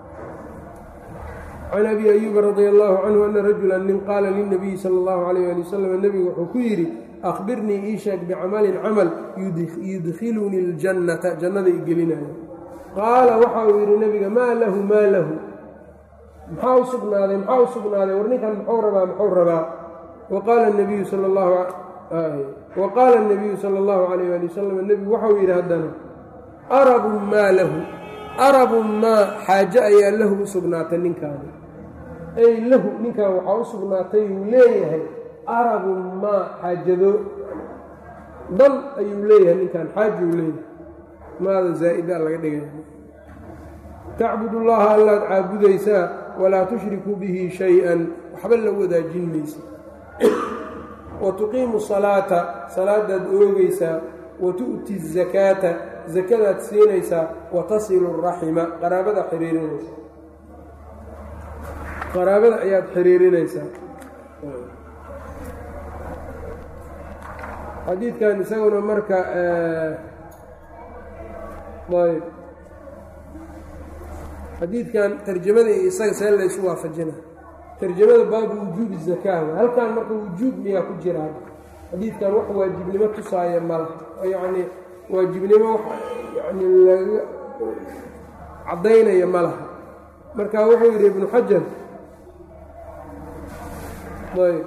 can abi ayuuba radia allaahu canhu ana rajula nin qaala lilnabiyi sala اllahu alayh ali wasalam, nebigu wuxuu ku yidhi akhbirnii ii sheeg bicamalin camal yudkhilunii اljannata, jannada i gelinayo. qaala waxa uu yidhi nebiga maa lahu maa lahu, maxaa u sugnaaday maxaa u sugnaaday war ninkan muxuu rabaa muxuu rabaa. waqaala nabiyu sala allahu wa qaala الnabiyu sala اllahu alayh ali wasalam, nebigu waxau yidhi haddana arabun maa lahu, arabun maa xaaje ayaa lahu u sugnaatay ninkaani, ay lahu ninkan waxaa u sugnaatay uu leeyahay arabun maa xaajado dan ayuu leeyahay ninkan, xaaji uu leeyahay, maada zaa'ida laga dhigaya. tacbudu llaha allaad caabudaysaa walaa tushrikuu bihi shay-an, waxba la wadaajin maysa. wa tuqiimu salaata, salaadaad oogaysaa, wa tu'ti zakaata, zakadaad siinaysaa, wa tasilu raxima, qaraabada xiriirinaysaa, qaraabada ayaad xiriirinaysaa. xadiidkan isaguna marka ayb xadiidkan tarjamada iyo isaga see laysu waafajina. tarjamada baabu wujuubi zakaa, halkan marka wujuub miyaa ku jiraa? xadiidkan wax waajibnimo tusaaya malaha, yacni waajibnimo wax yani laga caddaynaya ma laha. marka wuxuu yidhi ibnu xajar ayb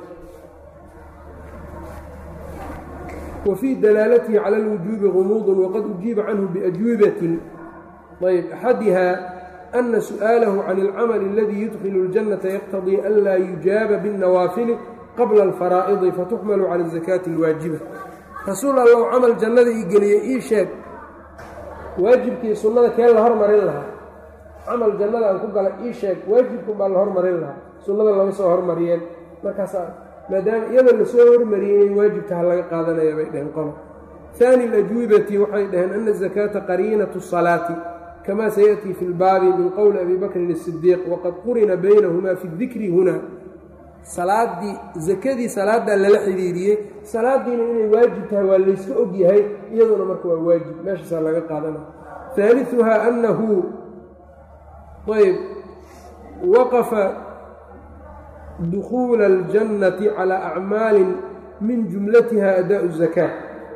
wfii dalaalatihi cala اlwujuubi gumuudun waqad ujiiba canhu biajwibatin. ayb axadiha ana su'aalahu can اlcamali aladii yudkilu اljannata yaqtadii an laa yujaaba biاnnawaafili qabla alfaraa'idi fatuxmalu cala الzakaati اlwaajiba. rasuul allow camal jannada ii geliyey ii sheeg, waajibkii sunnada kee la hormarin lahaa? camal jannada aan ku gala ii sheeg, waajibku baa la hormarin lahaa, sunnada lama soo hormariyeen. markaasaa maadaama iyada lasoo hormariyey inay waajibta ha laga qaadanaya bay dhaheen qolo haani اlajwibati waxay dhaheen ana الzakaata qariinaةu الصalaati kama sayaأtii fi اlbaabi min qowli abi bakrin الصidiiq waqad qurina baynahuma fi اdikri huna salaadii zakadii salaadaa lala xidhiiriyey salaadiina inay waajib tahay waa layska og yahay iyaduna marka waa waajib meeshaasaa laga qaadanaya haaliثuhaa anahu ayb waqafa dukuula اljannati calى acmaali min jumlatiha adaaءu الzakaa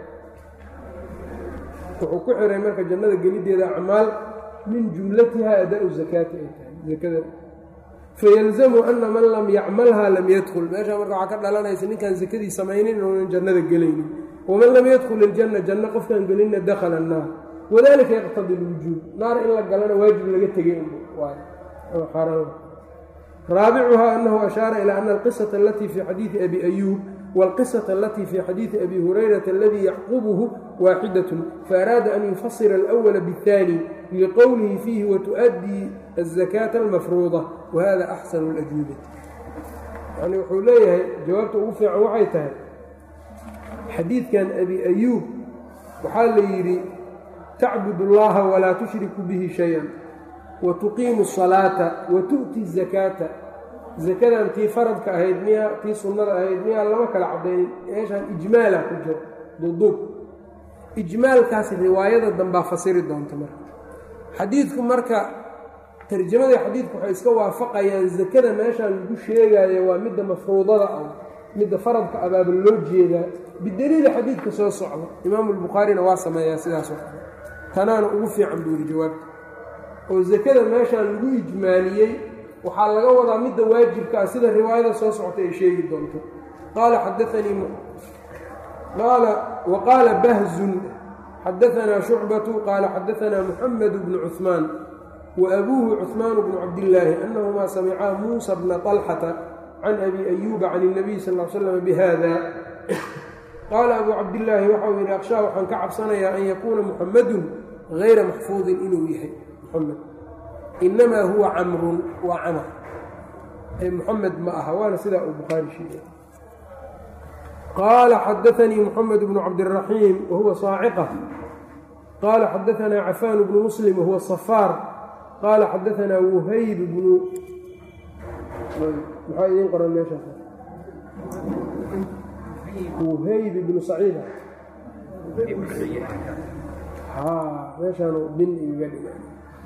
wuxuu ku xiray marka jannada geliddeeda acmaal min jumlatiha adaaءu zakaati ay tahay akada fayalzamu ana man lam yacmalha lam yadkul meeshaa marka waxaa ka dhalanaysa ninkaan sakadii samaynin inuunan jannada gelaynin waman lam yadkul iljanna janno qofkaan gelinna dakhala annaar wadalika yaqtadi lwujuub naar in la galana waajib laga tegay raabicuhaa anahu ashaara ilaa ana alqisata alatii fi xadiidi abi ayuub wاlqisaة alatii fi xadiidi abi hurayrata aladii yacqubuhu waaxidatun faaraada an yufasira alأwla bالثaani liqowlihi fiihi watuؤaddii الzakaata almafruuda wahada axsanu اlajwibati yani wuxuu leeyahay jawaabta ugu fiican waxay tahay xadiidkan abi ayuub waxaa la yidhi tacbud اllaha walaa tushriku bihi shayئa watuqiimu الصalaata watu'ti الzakaata zakadan tii faradka ahayd miya tii sunnada ahayd miyaa lama kala cadaynin meeshaan ijmaala ku jiro duduub ijmaalkaasi riwaayada dambaa fasiri doonta marka xadiidku marka tarjamadii xadiidku waxay iska waafaqayaan zakada meeshaan lagu sheegayo waa midda mafruudada ah midda faradka abaaba loo jeedaa bidaliili xadiidka soo socda imaamu albukhaarina waa sameeyaa sidaas oo kale tanaana ugu fiican buu yidhi jawaabta oo zakada meeshaan lagu ijmaaliyey waxaa laga wadaa midda waajibka ah sida riwaayada soo socota ay sheegi doonto qaala xadaanii qaala wa qaala bahzun xadaanaa shucbatu qaala xadaanaa muxamed bnu cuثmaan wa abuuhu cuثmaan bnu cabdillaahi annahumaa samicaa muusa bna طalxata can abi ayuuba can الnabiy sal l slam bihada qaala abuu cabdillaahi waxau yidhi akshaa waxaan ka cabsanayaa an yakuuna muxamadun hayra maxfuudin inuu yahay muxamed inamaa huwa camrun waa camar ee muxamed ma aha waana sidaa uu bukhaari sheegay qaala xadaanii muxamed bnu cabdiraxiim wahuwa saaciqa qaala xadaanaa cafaan bnu muslim wahuwa safaar qaala xadaanaa wuhayb bnu maxaa idiin qoran meeshaas wuhayb bnu saciid meeshaanu bin igaga dhiga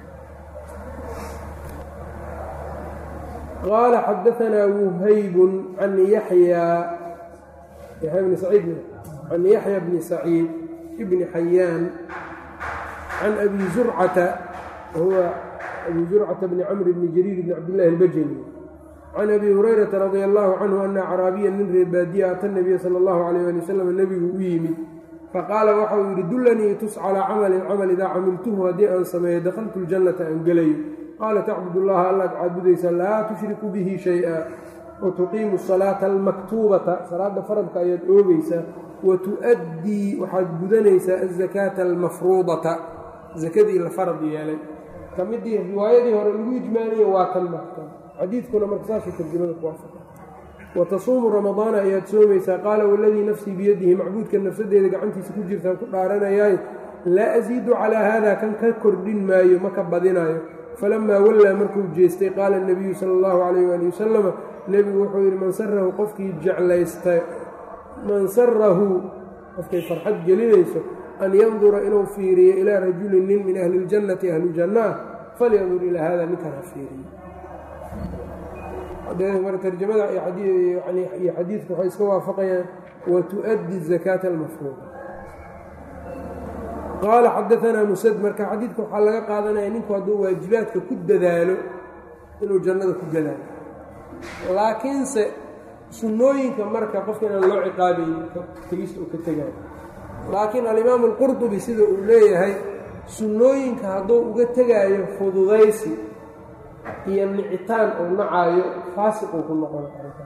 qaala xadaanaa wuhaybun can yaxyaa yaxya bni saciid can yaxya bni saciid bni xayaan can abi zurcata huwa abi zurcata bni camr bni jariir bni cabdillahi albajali can abi hurayrata radia allahu canhu ana acraabiya nin reer baadiya ata nabiya sala allahu calayh ali wasalam nebigu u yimid faqaala waxau yidhi dullanii tus calaa camalin camal idaa camiltuhu haddii aan sameeyo dakhaltu ljannata aan gelayo qaala tacbud allaha allaad caabudaysa laa tushriku bihi shay-a watuqiimu asalaata almaktuubata salaada faradka ayaad oogaysaa watu'addii waxaad gudanaysaa azakaata almafruudata sakadii la farad yeelay ka midii riwaayadii hore lagu ijmaaliye waa kan marka xadiidkuna marka saasuu tarjamada ku waafaqa watasuumu ramadaana ayaad soomaysaa qaala waladii nafsii biyadihi macbuudka nafsadeeda gacantiisa ku jirtaan ku dhaaranayaay laa asiidu calaa haada kan ka kordhin maayo ma ka badinaayo falamaa wallaa markuu jeestay qaala nabiyu sala allahu calayh waali wasalama nebigu wuxuu yidhi man sarahu qofkii jeclaysta man sarahu qofkay farxad gelinayso an yandura inuu fiiriyo ilaa rajulin nin min ahli ljannati ahlu janna ah falyandur ilaa hada ninkan ha fiiriyo mar tarjamada iyo xadiidku waxay iska waafaqayaan watu'addi zakaata almafruuda qaala xadaanaa musad marka xadiidka waxaa laga qaadanaya ninku hadduu waajibaadka ku dadaalo inuu jannada ku dadaalo laakiinse sunnooyinka marka qofka inaan loo ciqaabaynin tegista uu ka tegaayo laakiin alimaamu alqurdubi sida uu leeyahay sunnooyinka hadduu uga tegaayo fududaysi iyo nicitaan uu nacaayo faasiquu ku noqon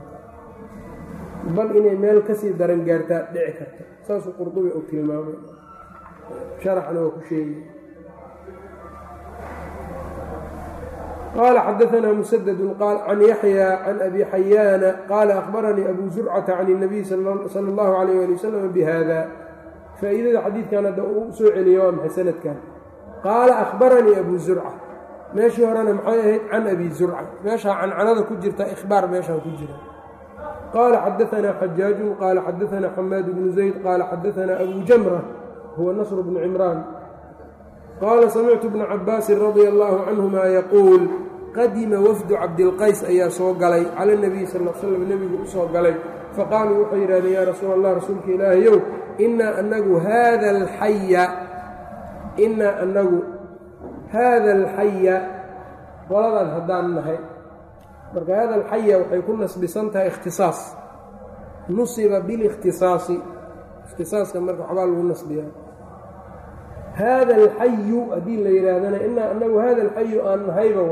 bal inay meel kasii daran gaartaa dhici karta saasuu qurdubi uu tilmaamay sharaxna waa ku sheegay qال xdثna مسدد عن يحيى عن أbي حyاn qال أخبرنيi أbو زرcة عن النبي صلى الله عليه ولي وسلم بhذا faa'iidada xadiidkan hadda uu soo celiya waa maxay sanadkan qaala أخبرنيi أbو زرcة meeshii horena maxay ahayd can أbي زرcة meeshaa cancanada ku jirta إخباar meeshaan ku jira qال xdثna xجاaج qال xdثna حmاad بن زaيد qال xdثna أbو جمرة هو نصر بن عمrان qال سمعت بن cabاasi رضي الله عنهma yquuل qadima wfdu cabdilqays ayaa soo galay cala النabiي sal ا slam nebigu u soo galay faqaaluu waxay yidhahdeen yaa rasuul allah rasuulka ilaahayow inaa anagu haada alxaya inaa anagu haada alxaya qoladan haddaan nahay marka haada alxaya waxay ku nasbisan tahay ikhtisaas nusiba bilikhtisaasi ikhtisaaska marka waxbaa lagu nasbiyaa haada alxayu haddii la yidhaahdana inaa anagu haada alxayu aan nahayba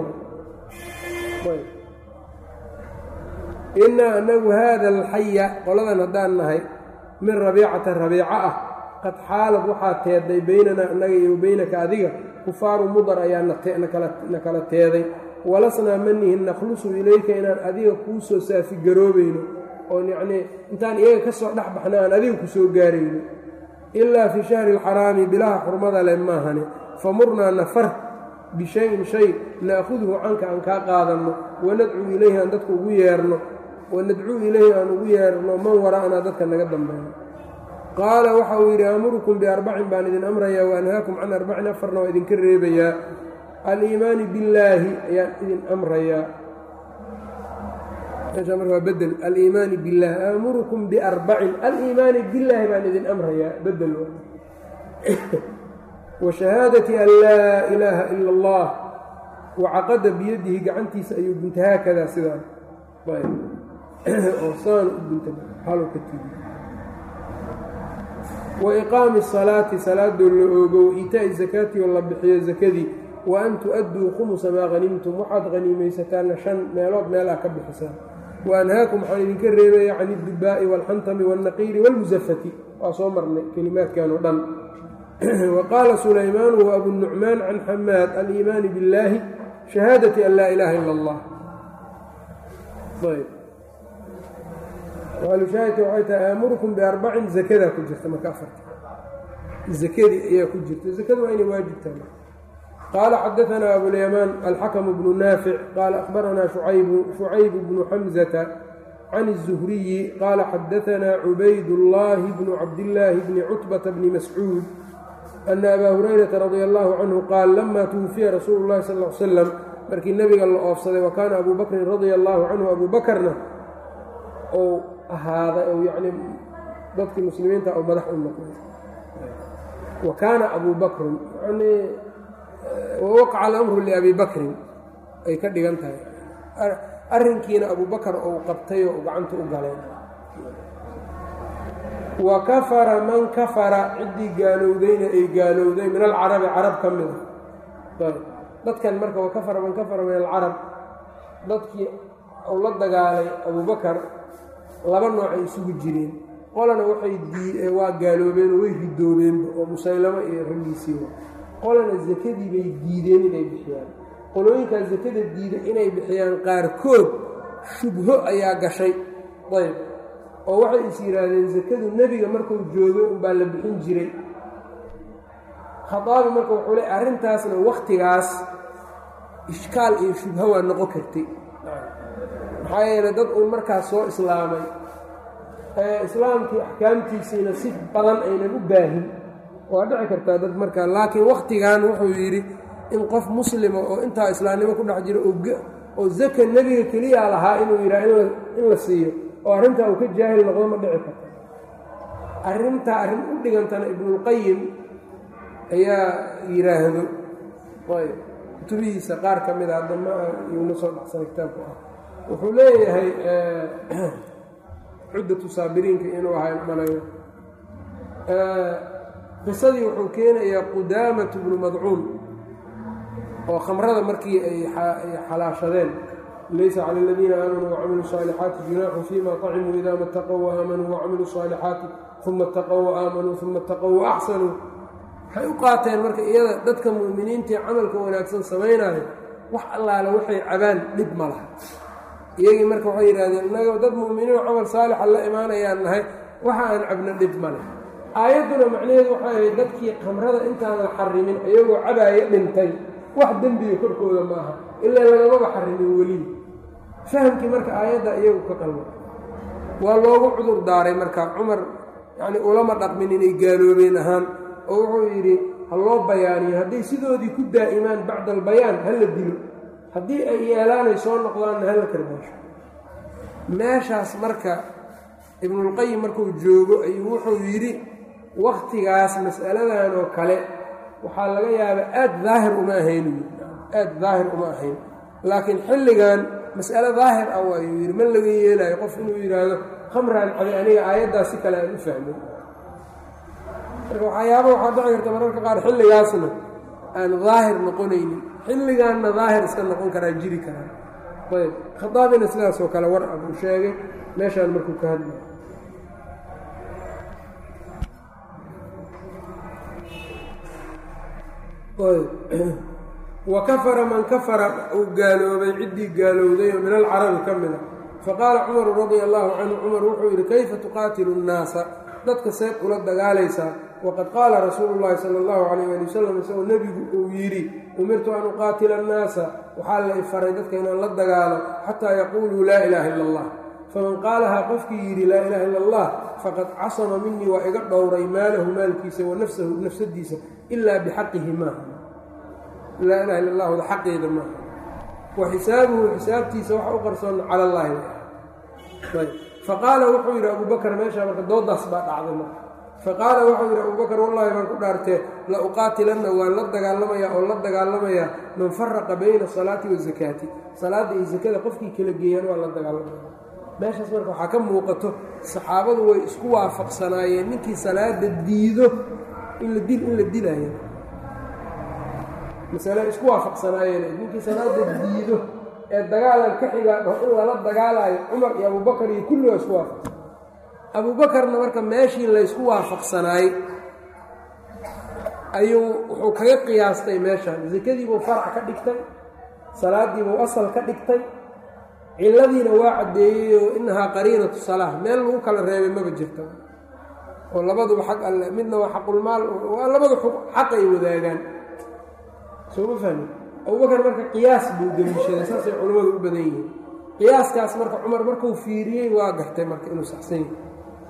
inaa anagu haada alxaya qoladan haddaan nahay min rabiicata rabiico ah qad xaalad waxaa teeday baynanaa annaga iyo baynaka adiga kufaaru mudar ayaa na kala teeday walasnaa manihin nakhlusu ilayka inaan adiga kuu soo saafigaroobayno oon yacnii intaan iyaga ka soo dhex baxna aan adiga ku soo gaarayno ilaa fii shahri alxaraami bilaha xurmada leh maahane famurnaa nafar bishayin shay na'khudhu canka aan kaa qaadanno wanadcuu ilayhi aan dadka ugu yeerno wanadcuu ilayhi aan ugu yeerno man wara'naa dadka naga dambeeyo qaala waxa uu yidhi amurukum biarbacin baan idin amrayaa wa anhaakum can arbacin afarna waa idinka reebayaa aliimaani billaahi ayaan idin amrayaa meesha marka waa bedel aliimaani billahi amurukum biarbacin aliimaani billaahi baan idin amrayaa bedel washahaadati an laa ilaaha ila allah wacaqada biyadihi gacantiisa ayuu gunta haakadaa sidaan oo saan u gunta xalo ka tigi wa iqaami salaati salaadoo la oogo wa iitaa'i zakaati oo la bixiyo zakadii wa an tu-adduu khumusa maa hanimtum waxaad haniimaysataanna shan meelood meel ah ka bixisaan wa anhaakum waxaan idinka reebaya can iddubaa'i waalxantami waalnaqiiri waalmusafati waa soo marnay kelimaadkan oo dhan wa qaala sulaymaanu wa abunucmaan can xamaad aliimaani billaahi shahaadati an laa ilaaha ila allah ayb waalushaahidka waxay tahay aamurukum biarbacin zakadaa ku jirta marka afarta zakadii ayaa ku jirta zakadu waa inay waajibtaa qaala xadaanaa abulyamaan alxakamu bnu naafic qaala akhbaranaa shucayb bnu xamzata can الzuhriyi qaala xadaanaa cubaydullaahi bnu cabdillaahi bni cutbata bni mascuud ana abaa hurayrata radia allahu canhu qaal lama tuwufiya rasuulu llahi sal l slam markii nebiga la oofsaday wa kaana abuu bakrin radia allahu canhu abuu bakarna ou ahaaday ou yacni dadkii muslimiinta oo madax u noqday wa kaana abuu bakrun yani wawaqaca alamru liabii bakrin ay ka dhigan tahay arrinkiina abuu bakar ou qabtay oo gacanta u galeen wa kafara man kafara ciddii gaalowdayna ay gaalowday min alcarabi carab ka mida dadkan marka wa kafara man kafara min alcarab dadkii uu la dagaalay abuu bakar laba noocay isugu jireen qolana waxay dii waa gaaloobeen oo way ridoobeenba oo musaylamo iyo raggiisii qolana zakadii bay diideen inay bixiyaan qolooyinkaa zakada diida inay bixiyaan qaarkood shubho ayaa gashay ayb oo waxay is yidhaahdeen zakadu nebiga markuu joogo unbaa la bixin jiray khataabi marka wuxuu le arrintaasna wakhtigaas ishkaal iyo shubho waa noqon kartay maxaa yeelay dad uun markaas soo islaamay ee islaamkii axkaamtiisiina si badan aynan u baahin waa dhici kartaa dad markaa laakiin wakhtigan wuxuu yidhi in qof muslima oo intaa islaamnimo ku dhex jiro oo zaka nebiga keliyaa lahaa inuu yidhaha in la siiyo oo arrintaa uu ka jaahil noqdo ma dhici karta arrintaa arrin u dhigantana ibnulqayim ayaa yidhaahdo ayb kutubihiisa qaar ka mida haddama yuuna soo dhexsana kitaabku ah wuxuu leeyahay cuddatu saabiriinka inuu ahay malayo qisadii wuxuu keenayaa qudaamatu bnu madcuun oo khamrada markii ay xalaashadeen laysa cala aladiina aamanuu wacamiluu saalixaati junaaxun fiima طacimuu ida ma اtaqow waaaamanuu wacamiluu saalixaati uma اtaqow waaaamanuu uma اtaqow waaxsanuu waxay u qaateen marka iyada dadka mu'miniintii camalka wanaagsan samaynayo wax allaale waxay cabaan dhib ma laha iyagii marka waxay yidhahdeen innaga dad mu'miniinoo camal saalixa la imaanayaan nahay waxa aan cabno dhib ma leh aayadduna macnaheedu waxay ahayd dadkii khamrada intaan la xarimin iyagoo cabaaya dhintay wax dembiga korkooda ma aha ilaa lagamaba xarimin weliba fahamkii marka aayadda iyagu ka qalma waa loogu cudur daaray marka cumar yacni ulama dhaqmin inay gaaloobeen ahaan oo wuxuu yidhi ha loo bayaaniyo hadday sidoodii ku daa'imaan bacda albayaan ha la dilo haddii ay yeelaanay soo noqdaanna ha la karbaasho meeshaas marka ibnulqayim markuu joogo ayuu wuxuu yidhi wakhtigaas mas'aladan oo kale waxaa laga yaabaa aad daahir uma ahayn aad daahir uma ahayn laakiin xilligan mas'alo daahir ah waayuu yidhi ma laga yeelaayo qof inuu yidhaahdo khamraan cabay aniga aayaddaas si kale aan u fahmay marka waxyaaba waxaa dhici karta mararka qaar xilligaasna aan daahir noqonaynin xilligaanna daahir iska noqon karaa jiri karaa ayb khadaabina sidaas oo kale war abuu sheegay meeshaan markuu ka hadlay wa kafara man kafara uu gaaloobay ciddii gaalowday oo min alcarabi ka mida faqaala cumaru radia allaahu canhu cumar wuxuu yidhi kayfa tuqaatilu nnaasa dadka seed ula dagaalaysaa waqad qaala rasuulu llaahi sala allahu calayh ali wasalam isagoo nebigu uu yidhi umirtu an uqaatila annaasa waxaa la ifaray dadka inaan la dagaalo xataa yaquuluu laa ilaaha ila allah faman qaalahaa qofkii yidhi laa ilaaha illa allah faqad casama minii waa iga dhowray maalahu maalkiisa wa nafsahu nafsadiisa ilaa bixaqihi maaha laa ilaha illa allahda xaqeeda maaha wa xisaabuhu xisaabtiisa waxa u qarsoon cala allaahi faqaala wuxuu yidhi abubakar meeshaa marka doodaas baa dhacday marka faqaala wuxuu yidhi abubakar wallaahi baan ku dhaartee la uqaatilanna waan la dagaalamayaa oo la dagaalamayaa man faraqa bayna asalaati waazakaati salaadda iyo sakada qofkii kala geeyaan waa la dagaalamaya meeshaas marka waxaa ka muuqato saxaabadu way isku waafaqsanaayeen ninkii salaada diido in la dil in la dilaayo masale isku waafaqsanaayeen ninkii salaada diido ee dagaalan ka xigaa dhaho in lala dagaalaayo cumar iyo abubakar iyo kulli waa isku waafaqsan abuubakarna marka meeshii laysku waafaqsanaay ayuu wuxuu kaga qiyaastay meeshaan sakadiibuu farac ka dhigtay salaadiibuu asal ka dhigtay ciladiina waa caddeeyey oo inahaa qariinatu salaah meel lagu kala reebay maba jirta oo labaduba xaq alle midna waa xaqulmaal waa labadu xaqay wadaagaan soo ma fahmi abubakar marka qiyaas buu deliishaday saasay culammadu u badan yihiin qiyaaskaas marka cumar markuu fiiriyey waa gartay marka inuu saxsan yahay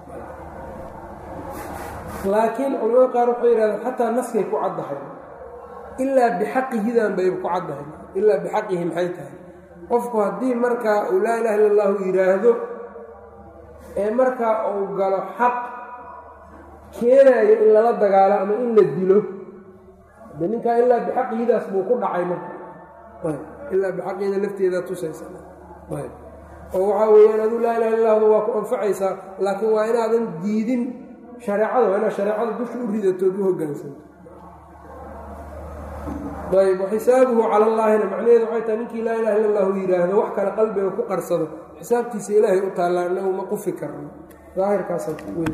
laakiin culamada qaar waxay yidhahdeen xataa naskay ku caddahay ilaa bixaqihidan bay ku caddahay ilaa bixaqihi maxay tahay qofku haddii markaa uu laa ilaha illa allahu yidhaahdo ee markaa uu galo xaq keenaayo in lala dagaalo ama in la dilo de ninkaa ilaa bixaqihidaas buu ku dhacay marka ilaa bixaqihida lafteeda tusaysa oo waxaa weeyaan aduu laa ilaha illa allahu waa ku anfacaysaa laakiin waa inaadan diidin shareecada waa inaad shareecada dusha u ridatood u hoggaansanto ayb waxisaabuhu cala allaahina macnaheedu waxay tahay ninkii laa ilaha illa allahu yidhaahdo wax kale qalbiga ku qarsado xisaabtiisa ilaahay u taallaa inagu ma qufi karno daahirkaasa wey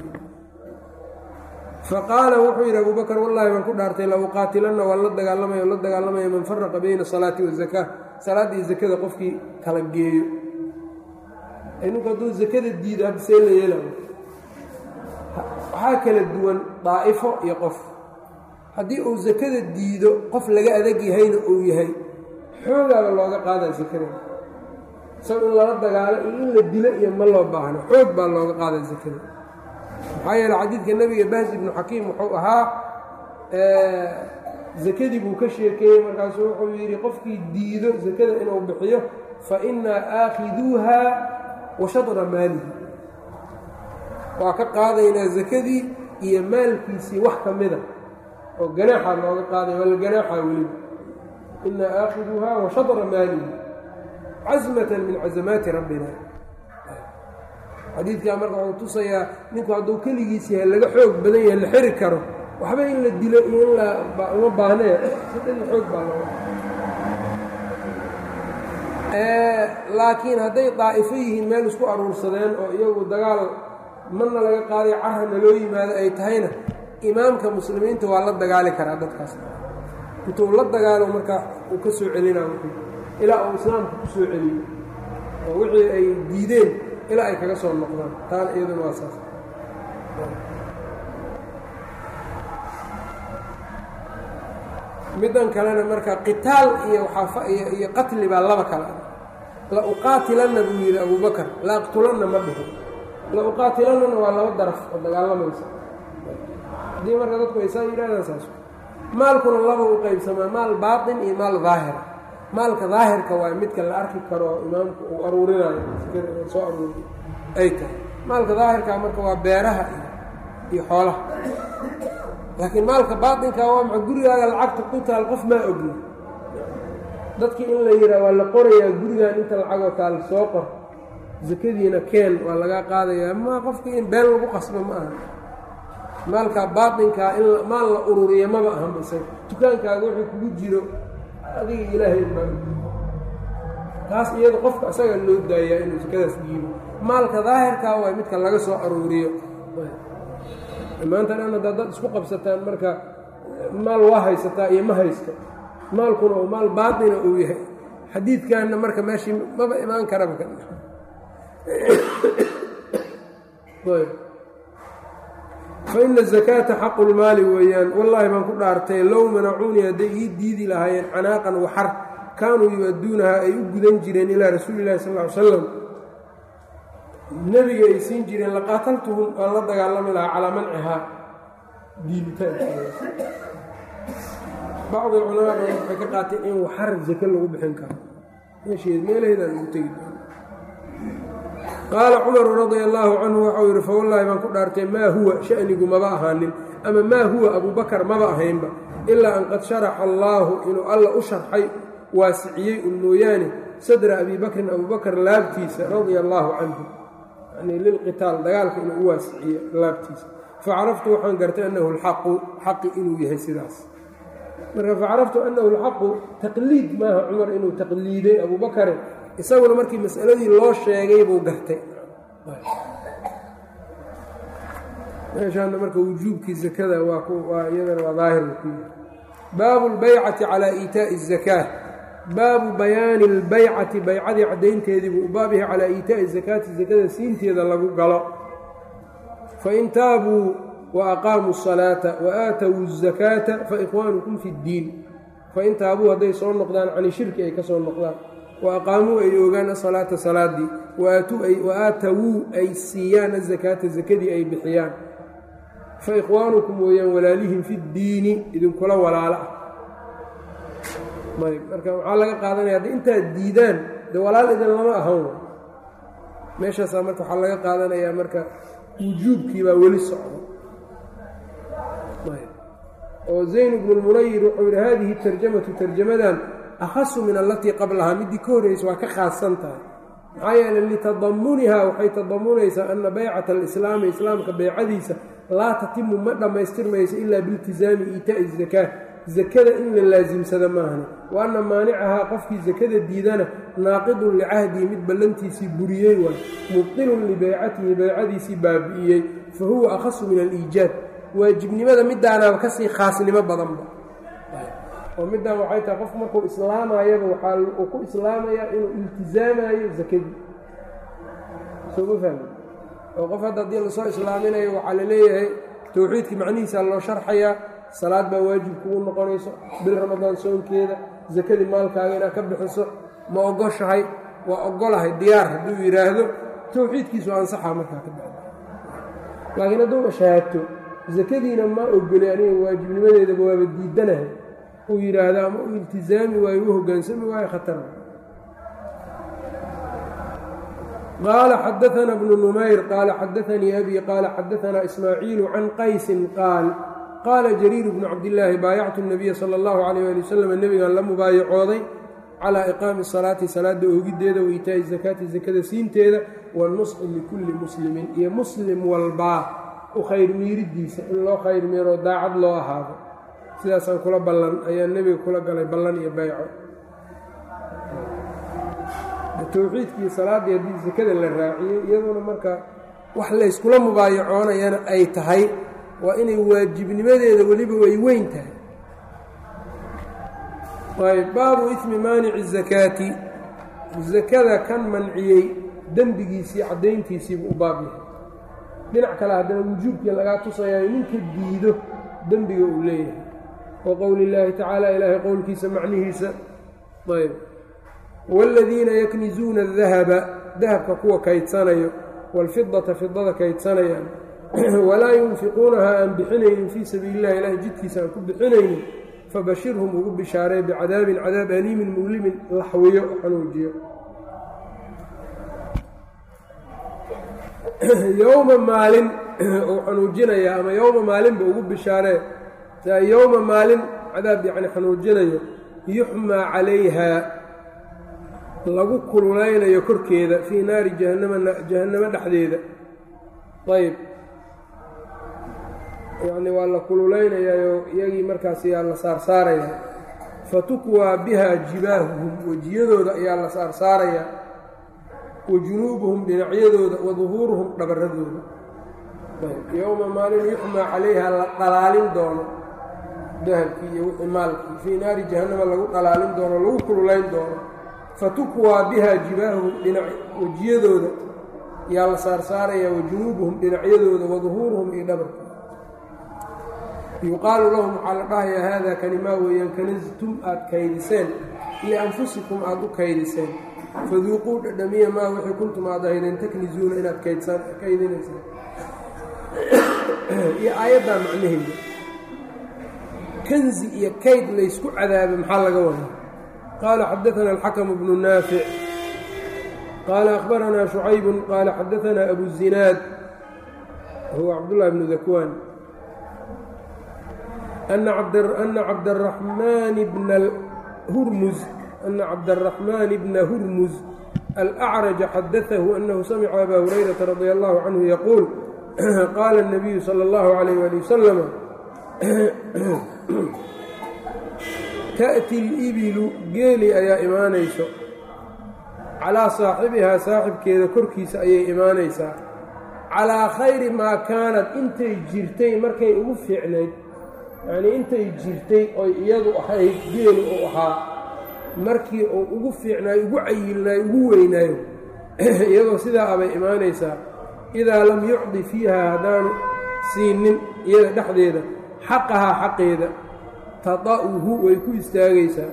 faqaala wuxuu yidhi abubakar wallaahi baan ku dhaartay la uqaatilanna waan la dagaalamaya o la dagaalamaya man faraqa bayna asalaati wazakaa salaadda iyo zakada qofkii kala geeyo ninku hadduu zakada diido habsee la yeelayo waxaa kala duwan daa'ifo iyo qof haddii uu sakada diido qof laga adag yahayna uu yahay xoogaaba looga qaadaa sakada isago in lala dagaalo iyo in la dilo iyo ma loo baahno xoog baa looga qaadaa sakada maxaa yeele xadiidka nebiga bahs ibnu xakiim wuxuu ahaa sakadii buu ka sheekeeyey markaasuu wuxuu yidhi qofkii diido sakada inuu bixiyo fa innaa aakhiduuha wa shadra maalihi waa ka qaadaynaa sakadii iyo maalkiisii wax ka mida oo ganaaxaa looga qaaday waa la ganaaxaa weliba innaa aakhiduuha wa shadra maalihi casmatan min casamaati rabbina xadiidkaa marka wuxuu tusayaa ninku hadduu keligiis yahay laga xoog badan yahay la xiri karo waxba in la dilo iyo in la uma baahnee si dhan xoog baa looga laakiin hadday daa'ifo yihiin meel isku aruursadeen oo iyagu dagaal marna laga qaaday carhana loo yimaado ay tahayna imaamka muslimiinta waa la dagaali karaa dadkaas intuu la dagaalo markaa uu ka soo celinaa ilaa uu islaamka ku soo celiyo oo wixii ay diideen ilaa ay kaga soo noqdaan taana iyaduna waa saas middan kalena marka qitaal iyo waxaa iyo qatli baa laba kale la uqaatilanna buu yidhi abubakar la aqtulanna ma dhihin la uqaatilannana waa laba daraf oo dagaalamaysa haddii marka dadku ay saa yidhahdaan saas maalkuna laba u qaybsamaa maal baatin iyo maal daahira maalka daahirka waa midka la arki karo imaamku uu aruurinayo soo aruuriyo ay tahay maalka daahirkaa marka waa beeraha iyo xoolaha laakiin maalka baatinka waa maxa gurigaaga lacagta ku taal qof maa ogna dadkii in la yidhaha waa la qorayaa gurigaan inta lacagoo taal soo qor sakadiina keen waa laga qaadayaa ma qofkii in been lagu qasbo ma aha maalka baatinkaa in maal la ururiya maba ahan isaga dukaankaaga wuxuu kugu jiro adiga ilaahay baa taas iyada qofka isaga loo daayaa inuu sakadaas dhiibo maalka daahirkaa waa midka laga soo aruuriyo maanta dhan haddaad dad isku qabsataan marka maal waa haysataa iyo ma haysto maalkuna oo maal baatina uu yahay xadiidkanna marka meeshii maba imaan karaba ka fa ina azakaata xaqu lmaali weeyaan wallaahi baan ku dhaartay low manacuunii hadday ii diidi lahaayeen canaaqan waxar kaanuu yu-adduunahaa ay u gudan jireen ilaa rasuuli illahi sal ll ly slam nebiga ay siin jireen laqaataltuhum aan la dagaalami lahaa calaa mancihaa diiditaankeeda bacdi culamaa waxay ka qaateen in waxar zake lagu bixin karo meesheed meelaheedaan ugu tegi doona qaala cumaru radia allaahu canhu waxau yidhi fa wallaahi baan ku dhaartay maa huwa sha'nigu maba ahaanin ama maa huwa abubakar maba ahaynba ilaa an qad sharaxa allaahu inuu alla u sharxay waasiciyey un mooyaane sadra abii bakrin abubakar laabtiisa radia allaahu canhu yani lilqitaal dagaalka inuu u waasiciye laabtiisa facaraftu waxaan gartay annahu alxaqu xaqi inuu yahay sidaas marka facaraftu annahu alxaqu taqliid maaha cumar inuu taqliiday abubakare isaguna markii mas'aladii loo sheegay buu gartay meeshaana marka wujuubkii zakada waa waa iyadana waa daahir ku yahay baabu lbaycati calaa iitaa'i الzakaa baabu bayaani اlbaycati baycadii caddaynteedii buu u baab yahay calaa iitaa'i zakaati zakada siinteeda lagu galo fain taabuu wa aqaamuu الصalaata wa aatowu الzakaata faikhwaanukum fi اddiin fain taabuu hadday soo noqdaan cani shirki ay ka soo noqdaan wa aqaamuu ay ogaan asalaata salaadii wa aatawuu ay siiyaan azakaata zakadii ay bixiyaan fa ikhwaanukum weeyaan walaalihim fi ddiini idinkula walaalo ah ayb marka waxaa laga qaadanaya hadda intaad diidaan dee walaal idin lama ahan wa meeshaasaa marka waxaa laga qaadanayaa marka wujuubkii baa weli socda oo zayn bnu lmunayir wuxuu yidhi haadihi tarjamatu tarjamadan akhasu min alatii qablahaa midii ka horreysa waa ka khaasan tahay maxaa yeele litadamunihaa waxay tadamunaysaa ana baycata alislaami islaamka baycadiisa laa tatimu ma dhammaystirmayso ilaa biiltizaami iitaa'i zakaa zakada in la laasimsada maahane wa anna maanicahaa qofkii zakada diidana naaqidun licahdii mid ballantiisii buriyey waay mubtilun libaycatihi baycadiisii baabi'iyey fa huwa akhasu min aliijaab waajibnimada midaanaaba kasii khaasnimo badanba oo middan waxay tahay qofku markuu islaamayaba waxaa uu ku islaamayaa inuu iltizaamayo zakadii soo ma fahmi oo qof hadda haddii lasoo islaaminayo waxaa la leeyahay towxiidkii macnihiisaa loo sharxayaa salaad baa waajib kugu noqonayso bil ramadaan soonkeeda zakadii maalkaaga inaad ka bixiso ma ogoshahay waa ogolahay diyaar hadduu yidhaahdo towxiidkiisu ansaxaa markaa ka bixda laakiin hadduu shahaadto zakadiina ma ogolay aniga waajibnimadeedaba waaba diidanahay uu yidhaahdo ama uu iltizaami waayo u hoggaansami waayo khatar qaala xadaana bnu numayr qaala xadaanii abi qaala xadaanaa ismaaciilu can qaysin qaal qaala jariir bnu cabdillaahi baayactu nabiya sala allahu calayh ali wasalam nebigan la mubaayacooday calaa iqaami salaati salaada oogiddeeda wa iitaa'i zakaati zakada siinteeda wanusxi likulli muslimin iyo muslim walbaa u khayr miiridiisa in loo khayr miiroo daacad loo ahaado sidaasaan kula ballan ayaa nebiga kula galay ballan iyo bayco towxiidkii salaaddii haddii sakada la raaciyey iyaduna marka wax layskula mubaayacoonayana ay tahay waa inay waajibnimadeeda weliba ay weyn tahay ayb baabu ismi maanici الzakaati zakada kan manciyey dembigiisii caddayntiisiibuu u baab yahay. dhinac kale haddana wujuubkii lagaa tusayayo ninka diido dembiga uu leeyahay wa qowli اllaahi tacaala ilaahay qowlkiisa macnihiisa ayb wاladiina yaknizuuna الdahaba dahabka kuwa kaydsanayo wاlfidata fidada kaydsanayaan walaa yunfiquunahaa aan bixinaynin fii sabiili اllahi ilahay jidkiisa aan ku bixinaynin fabashirhum ugu bishaaree bicadaabin cadaab aliimin mulimin laxwiyo xanuujiyo. yowma maalin uu xanuujinayaa ama yowma maalinba ugu bishaaree yowma maalin cadaab yacni xanuujinayo yuxmaa calayhaa lagu kululaynayo korkeeda fii naari jahannama jahannamo dhexdeeda. ayb yacni waa la kululaynayaayo iyagii markaas ayaa la saarsaarayaa fatukwaa bihaa jibaahuhum wejiyadooda ayaa la saarsaarayaa wa junuubuhum dhinacyadooda wa duhuuruhum dhabarradooda. yowma maalin yuxmaa calayhaa la dhalaalin doono dahabkii iyo wixii maalkii fii naari jahannama lagu dhalaalin doono lagu kululayn doono fatukwaa bihaa jibaahuhum dhinac wejiyadooda ayaa la saarsaarayaa wa junuubuhum dhinacyadooda wa duhuuruhum iyo dhabarka. yuqaalu lahum waxaa la dhahayaa haadaa kani maa weeyaan kanastum aad kaydiseen lianfusikum aad u kaydiseen faduuquu dhadhamiya maa wixii kuntum aad ahaydeen taknizuuna inaad kaydsan kaydinaysaan. iyo aayaddaa macnaheeda kanzi iyo kayd laysku cadaabay maxaa laga wadaa? qaala xadaanaa alxakamu bnu naafic qaala akhbaranaa shucaybun qaala xadaanaa abu zinaad huwa cabdullahi bnu dakwaan أن عبد الرحمن بن هرمز أن عبد الرحمن بن هرمز الأعرج حدثه أنه سمع أبا هريرة رضي الله عنه يقول قال النبي صلى الله عليه وآله وسلم تأتي الإبل geeli ayaa imaanayso calىa saaxibihaa saaxibkeeda korkiisa ayay imaanaysaa calىa khayri maa kaanad intay jirtay markay ugu fiicnayd yacnii intay jirtay oy iyadu ahayd geelu uu ahaa markii uu ugu fiicnaayo ugu cayilnaayo ugu weynaayo iyadoo sidaa abay imaanaysaa idaa lam yucdi fiiha haddaanu siinin iyada dhexdeeda xaqahaa xaqeeda tada'uhu way ku istaagaysaa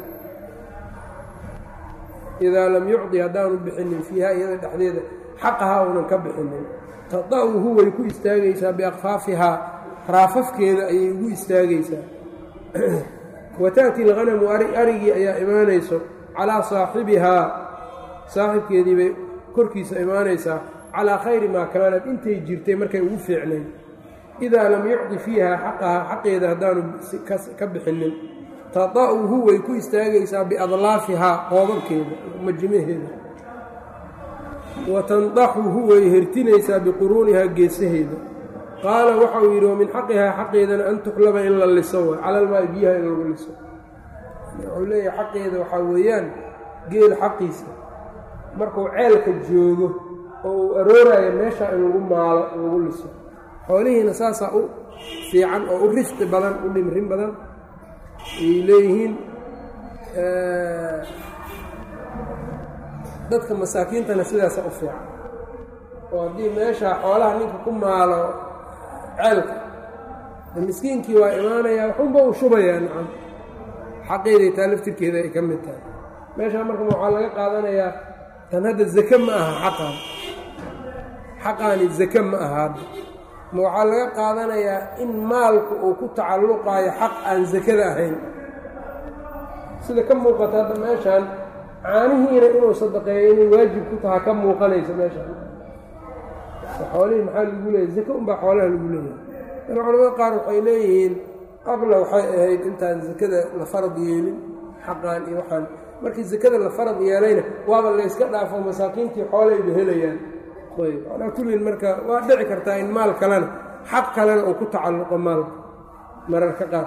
idaa lam yucdi haddaanu bixinin fiiha iyada dhexdeeda xaqahaa uunan ka bixinin tada'uhu way ku istaagaysaa biakfaafihaa raafafkeeda ayay ugu istaagaysaa. wa ta'ti alghanamu arigii ayaa imaanayso calaa saaxibihaa saaxibkeedii bay korkiisa imaanaysaa calaa khayri maa kaanad intay jirtay markay ugu fiicnayd idaa lam yucdi fiiha xaqahaa xaqeeda haddaanu ka bixinin tada'uhu way ku istaagaysaa biadlaafihaa qoobabkeeda majimaheeda wa tandaxuhu way hertinaysaa biquruunihaa geesaheeda. qaala waxa uu yidhi wamin xaqihaa xaqeedana an tuxlaba in la liso way calalmaa biyaha in lagu liso. wuxuu leeyahay xaqeeda waxaa weeyaan geel xaqiisa markuu ceelka joogo oo uu aroorayo meesha in lagu maalo lagu liso. xoolihiina saasaa u fiican oo u rifqi badan u dhimrin badan ayay leeyihiin. dadka masaakiintana sidaasaa u fiican oo haddii meesha xoolaha ninka ku maalo ceelka miskiinkii waa imaanayaa waxunba u shubayaa nacam xaqeeday taa laftirkeeda ay ka mid tahay. meeshaa marka waxaa laga qaadanayaa tan hadda zake ma aha xaqaan xaqaani zake ma aha hadda ma waxaa laga qaadanayaa in maalku uu ku tacalluqaayo xaq aan zakada ahayn sida ka muuqata hadda meeshaan caanihiina inuu sadaqeeyo inay waajib ku taha ka muuqanaysa meeshaan. xoolihii maxaa lagu leeyahy zake unbaa xoolaha lagu leeyahay. dan culamada qaar waxay leeyihiin qabla waxay ahayd intaan zakada la farad yeelin xaqaan iyo waxaan markii zakada la farad yeelayna waaba layska dhaafo masaakiintii xoolayba helayaan. ayb calaa kullin marka waa dhici kartaa in maal kalena xaq kalena uu ku tacalluqo maalka mararka qaar.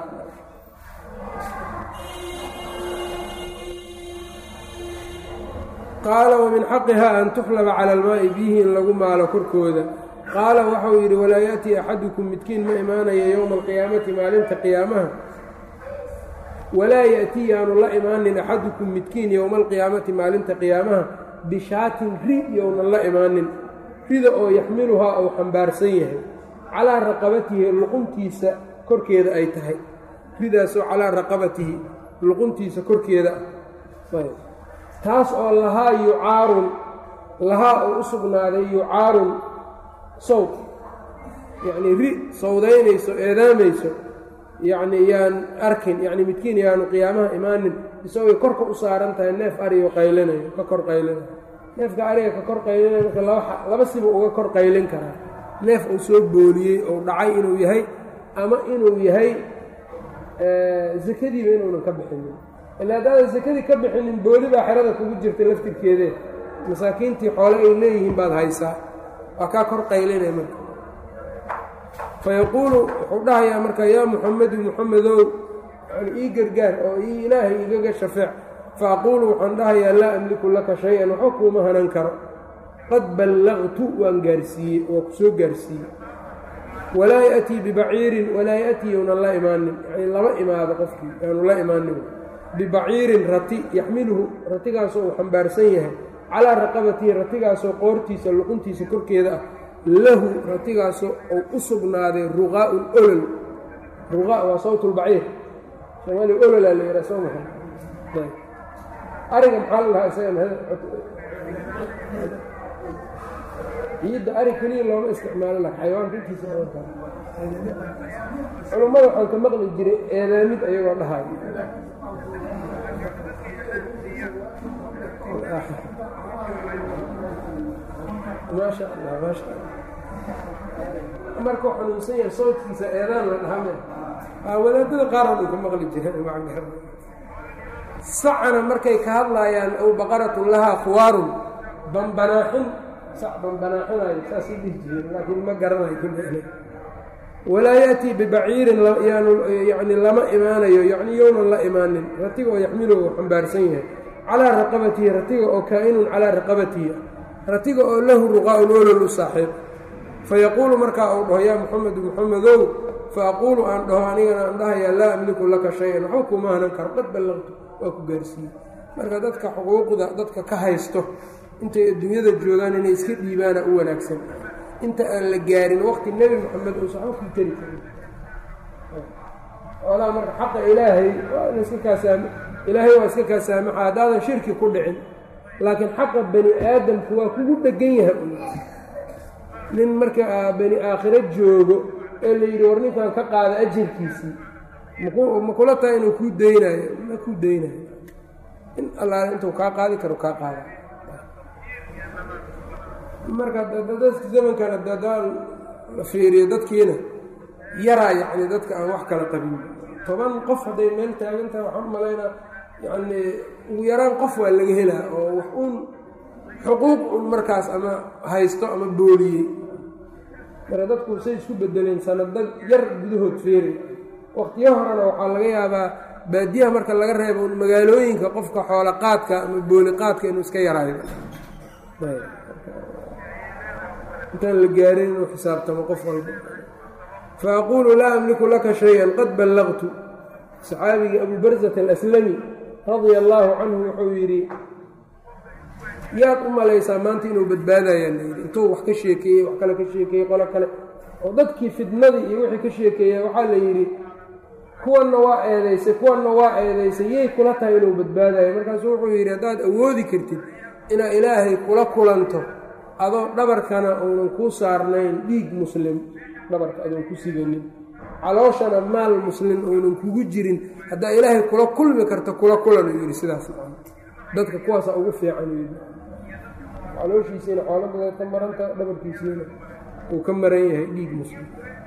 qaala wamin xaqihaa an tuxlaba cala almaa'i biyihi in lagu maalo korkooda. qaala waxau yidhi walaa ya'tii axadukum midkiin ma imaanaya yowma alqiyaamati maalinta qiyaamaha walaa ya'tii yaanu la imaanin axadukum midkiin yowma alqiyaamati maalinta qiyaamaha bishaatin ri younan la imaanin rida oo yaxmiluhaa ou xambaarsan yahay calaa raqabatihi luquntiisa korkeeda ay tahay ridaasoo calaa raqabatihi luquntiisa korkeeda ah taas oo lahaa yucaarun lahaa oo u sugnaaday yucaarun sawd yacnii ri sawdaynayso eedaamayso yacni yaan arkin yacni midkiin yaanu qiyaamaha imaanin isagooy korka u saaran tahay neef ariyo qaylinayo ka kor qaylinayo neefka ariga ka kor qaylinayo marka laba laba siba uga kor qaylin karaa neef uu soo booliyey ou dhacay inuu yahay ama inuu yahay sakadiiba inuunan ka bixinin ila haddaadan sakadii ka bixinin booli baa xerada kugu jirta laftirkeedee masaakiintii xoole ay leeyihiin baad haysaa waa kaa kor qaylinaya marka fayaquulu wuxuu dhahayaa marka yaa muxamedu muxamedow ii gargaar oo ii ilaahay igaga shafeec fa aquulu waxaan dhahayaa laa amliku laka shay-an waxba kuuma hanan karo qad ballaqtu waan gaarsiiyey waa ku soo gaarsiiyey walaa ya'tii bibaciirin walaa ya'tii younan la imaanin yacnii lama imaado qofkii yaanu la imaanin bibaciirin rati yaxmiluhu ratigaasoo uu xambaarsan yahay calaa raqabatihi ratigaasoo qoortiisa luquntiisa korkeeda ah lahu ratigaasoo uu u sugnaaday ruqaa'un olol ruqaa waa sawtulbaciir soomaaliya ololaa la yidhaha soo maha ariga maxaa la dhahaa isagan ciidda ari keliya looma isticmaalo laha xayawaanka intiisa oanka culummada waxaan ka maqli jiray eedaamid ayagoo dhahayo maasha allah maasha allah markuu xanuunsan yahay sawdkiisa eedaan la dhahame wadaadada qaaran uu ka maqli jiray sacana markay ka hadlaayaan ow baqaratun lahaa khuwaarun banbanaaxin sac banbanaaxinayo saasay dhihi jireen laakiin ma garanayo kule walaa ya'tii bibaciirin yaanu yacni lama imaanayo yacni yownan la imaanin ratiga oo yaxmiluhu uu xambaarsan yahay calaa raqabatihi ratiga oo kaa'inun calaa raqabatihi ratiga oo lahu ruqaa'un olol u saaxiib fayaquulu markaa uu dhaho yaa muxamedu muxamedow fa aquulu aan dhaho anigana aan dhahayaa laa amliku laka shay-an waxba kuma hanan karo qad ballaqtu waa ku gaarsiiyey marka dadka xuquuqda dadka ka haysto intay adduunyada joogaan inay iska dhiibaana u wanaagsan inta aan la gaarin waqti nebi moxamed uusan waxba ku tari karin olaa marka xaqa ilaahay waa in iska kaasaama ilaahay waa iska kaa saamaxa haddaadan shirki ku dhicin laakiin xaqa bani aadamku waa kugu dhegan yahay nin marka bani aakhiro joogo ee la yidhi war ninkan ka qaada ajarkiisii ma kula tahay inuu kuu daynayo ma kuu daynayo in allaale intuu kaa qaadi karo kaa qaada marka dadka zamankan haddaan la fiiriyo dadkiina yaraa yacni dadka aan wax kala qabin toban qof hadday meel taagan tahay waxaan u malaynaa yacni ugu yaraan qof waa laga helaa oo wax uun xuquuq un markaas ama haysto ama booliyey marka dadku say isku bedeleen sanado yar gudahood feeri waqtiyo horena waxaa laga yaabaa baadiyaha marka laga reebo un magaalooyinka qofka xoolo qaadka ama booli qaadka inuu iska yaraayo intaan la gaarin inuu xisaabtamo qof walba fa aquulu laa amliku laka shay-an qad ballaqtu saxaabigii abu barzata alaslami radia allaahu canhu wuxuu yidhi yaad u malaysaa maanta inuu badbaadayaan layidhi intuu wax ka sheekeeyey wax kale ka sheekeeyey qolo kale oo dadkii fidnadii iyo wixii ka sheekeeya waxaa la yidhi kuwanna waa eedaysay kuwanna waa eedaysay yay kula tahay inuu badbaadayo markaasuu wuxuu yidhi haddaad awoodi kartid inaad ilaahay kula kulanto adoo dhabarkana uunan kuu saarnayn dhiig muslim dhabarka adoon ku siganin calooshana maal muslim uunan kugu jirin haddaa ilaahay kula kulmi karta kula kulan uu yidhi sidaas dadka kuwaasa ugu fiican uu yidhi calooshiisiina xoolabadeed ka maranta dhabarkiisiina uu ka maran yahay dhiig muslim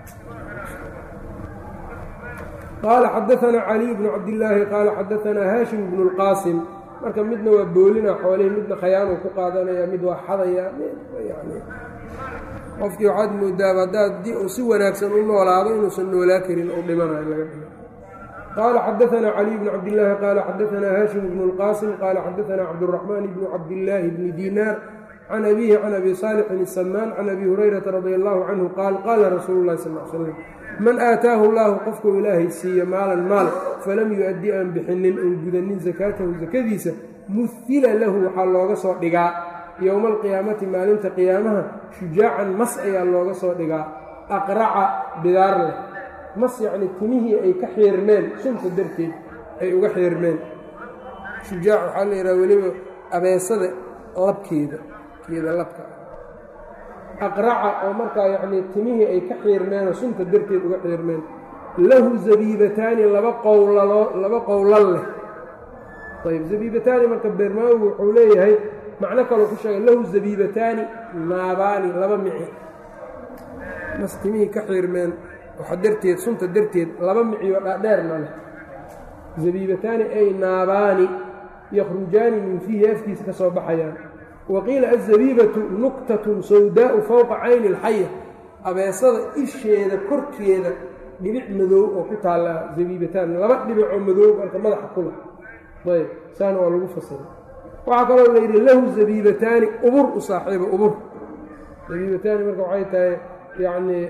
qaala xadaanaa caliy bnu cabdillaahi qaala xadaanaa haashim bnu lqaasim marka midna waa boolina xoolihii midna khayaanuu ku qaadanaya mid waa xadaya yani qofkii waxaad moodaaba haddaad di uu si wanaagsan u noolaado inuusan noolaa karin ou dhimanayo laga dhigo qaala xadaanaa caliy bnu cabdillaahi qaala xadaanaa haashim bnu lqaasim qaala xadaanaa cabduraxmaan bnu cabdillaahi bni diinaar can abiihi can abi saalixin الsamaan can abi hurayrata radi allahu canhu qaal qaala rasuulu اlahi sal l slam man aataahu اllahu qofkuu ilaahay siiyo maalan maal falam yu-addi aan bixinin oon gudanin sakaatahu sakadiisa muhila lahu waxaa looga soo dhigaa yowma alqiyaamati maalinta qiyaamaha shujaacan mas ayaa looga soo dhigaa aqraca bidaar leh mas yacni timihii ay ka xiirmeen sunta darteed ay uga xiirmeen shujaac waxaa la yidhaha weliba abeesada labkeeda keeda labka aqraca oo markaa yacnii timihii ay ka xiirmeenoo sunta darteed uga xiirmeen lahu zabiibataani laba qowlaloo laba qowlal leh ayb zabiibataani marka beermaawigu wuxuu leeyahay macno kaloo ku sheegay lahu zabiibataani naabaani laba mici mas timihii ka xiirmeen waxa darteed sunta darteed laba miciyoo dhaadheerna leh zabiibataani ay naabaani yakhrujaani min fiihi afkiisa ka soo baxayaan wa qiila azabiibatu nuktatun sawdaa'u fowqa cayni alxaya abeesada isheeda korkeeda dhibic madow oo ku taalla zabiibataan laba dhibicoo madow marka madaxa kula ayb saana waa lagu fasiray waxaa kaloo la yidhi lahu zabiibataani ubur u saaxiiba ubur zabiibataani marka waxay tahay yacni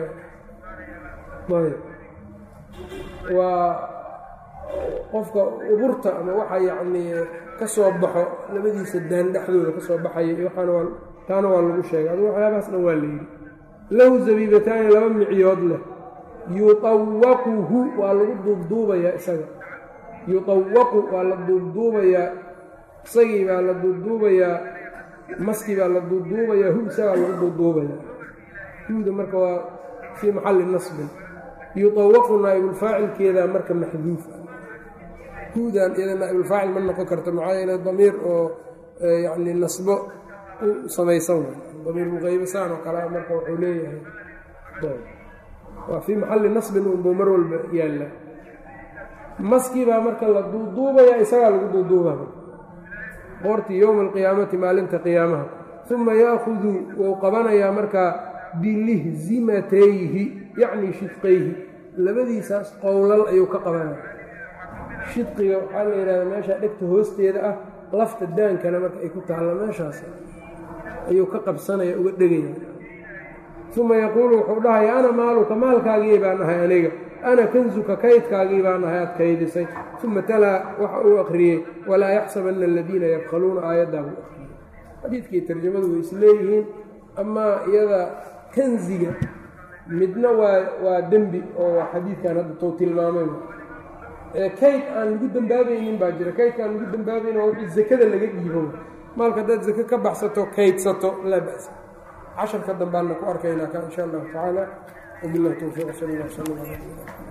waa qofka uburta ama waxa yacnii ka soo baxo labadiisa daan dhexdooda ka soo baxaya iyo waxaana waa taana waa lagu sheegay adu waxyaabahaas dhan waa la yidhi lahu zabiibataani laba micyood leh yuطawaquhu waa lagu duubduubayaa isaga yuطawaqu waa la duubduubayaa isagii baa la duubduubayaa maskii baa la duubduubayaa hu isagaa lagu duubduubayaa huda marka waa fii maxalli nasbin yuطawaqu naa'ibulfaacilkeedaa marka maxduuf ah hudan iyada naa'ibulfaacil ma noqon karta maxaa yeele damiir oo yacni nasbo u samaysan way damiir muqaybo saan oo kale marka wuxuu leeyahay waa fii maxalli nasbin unbuu mar walba yaalla maskii baa marka la duuduubayaa isagaa lagu duuduubaa qoortii yowma alqiyaamati maalinta qiyaamaha uma ya'khudu wuu qabanayaa markaa bilihzimatayhi yacni shidqayhi labadiisaas qowlal ayuu ka qabanaya shidqiga waxaa la yidhahdaa meesha dhegta hoosteeda ah lafta daankana marka ay ku taalla meeshaas ayuu ka qabsanaya uga dhegaya uma yaquulu wuxuu dhahaya ana maaluka maalkaagii baan ahay aniga ana kanzuka kaydkaagii baan ahay aad kaydisay uma talaa waxa uu akhriyey walaa yaxsabanna aladiina yabkhaluuna aayaddaa buu akhriyey xadiidkii tarjamadu way isleeyihiin amaa iyada kanziga midna waa waa dembi oo xadiidkan hadda tou tilmaamay kayd aan lagu dembaabaynin baa jira kaydka aan lagu dembaabaynin waa wixii zakada laga dhiibo maalka haddaad zake ka baxsato kaydsato laa ba'sa casharka dambaanna ku arkaynaa ka insha allahu tacaala wabillahi towfiiq sal allah sala ala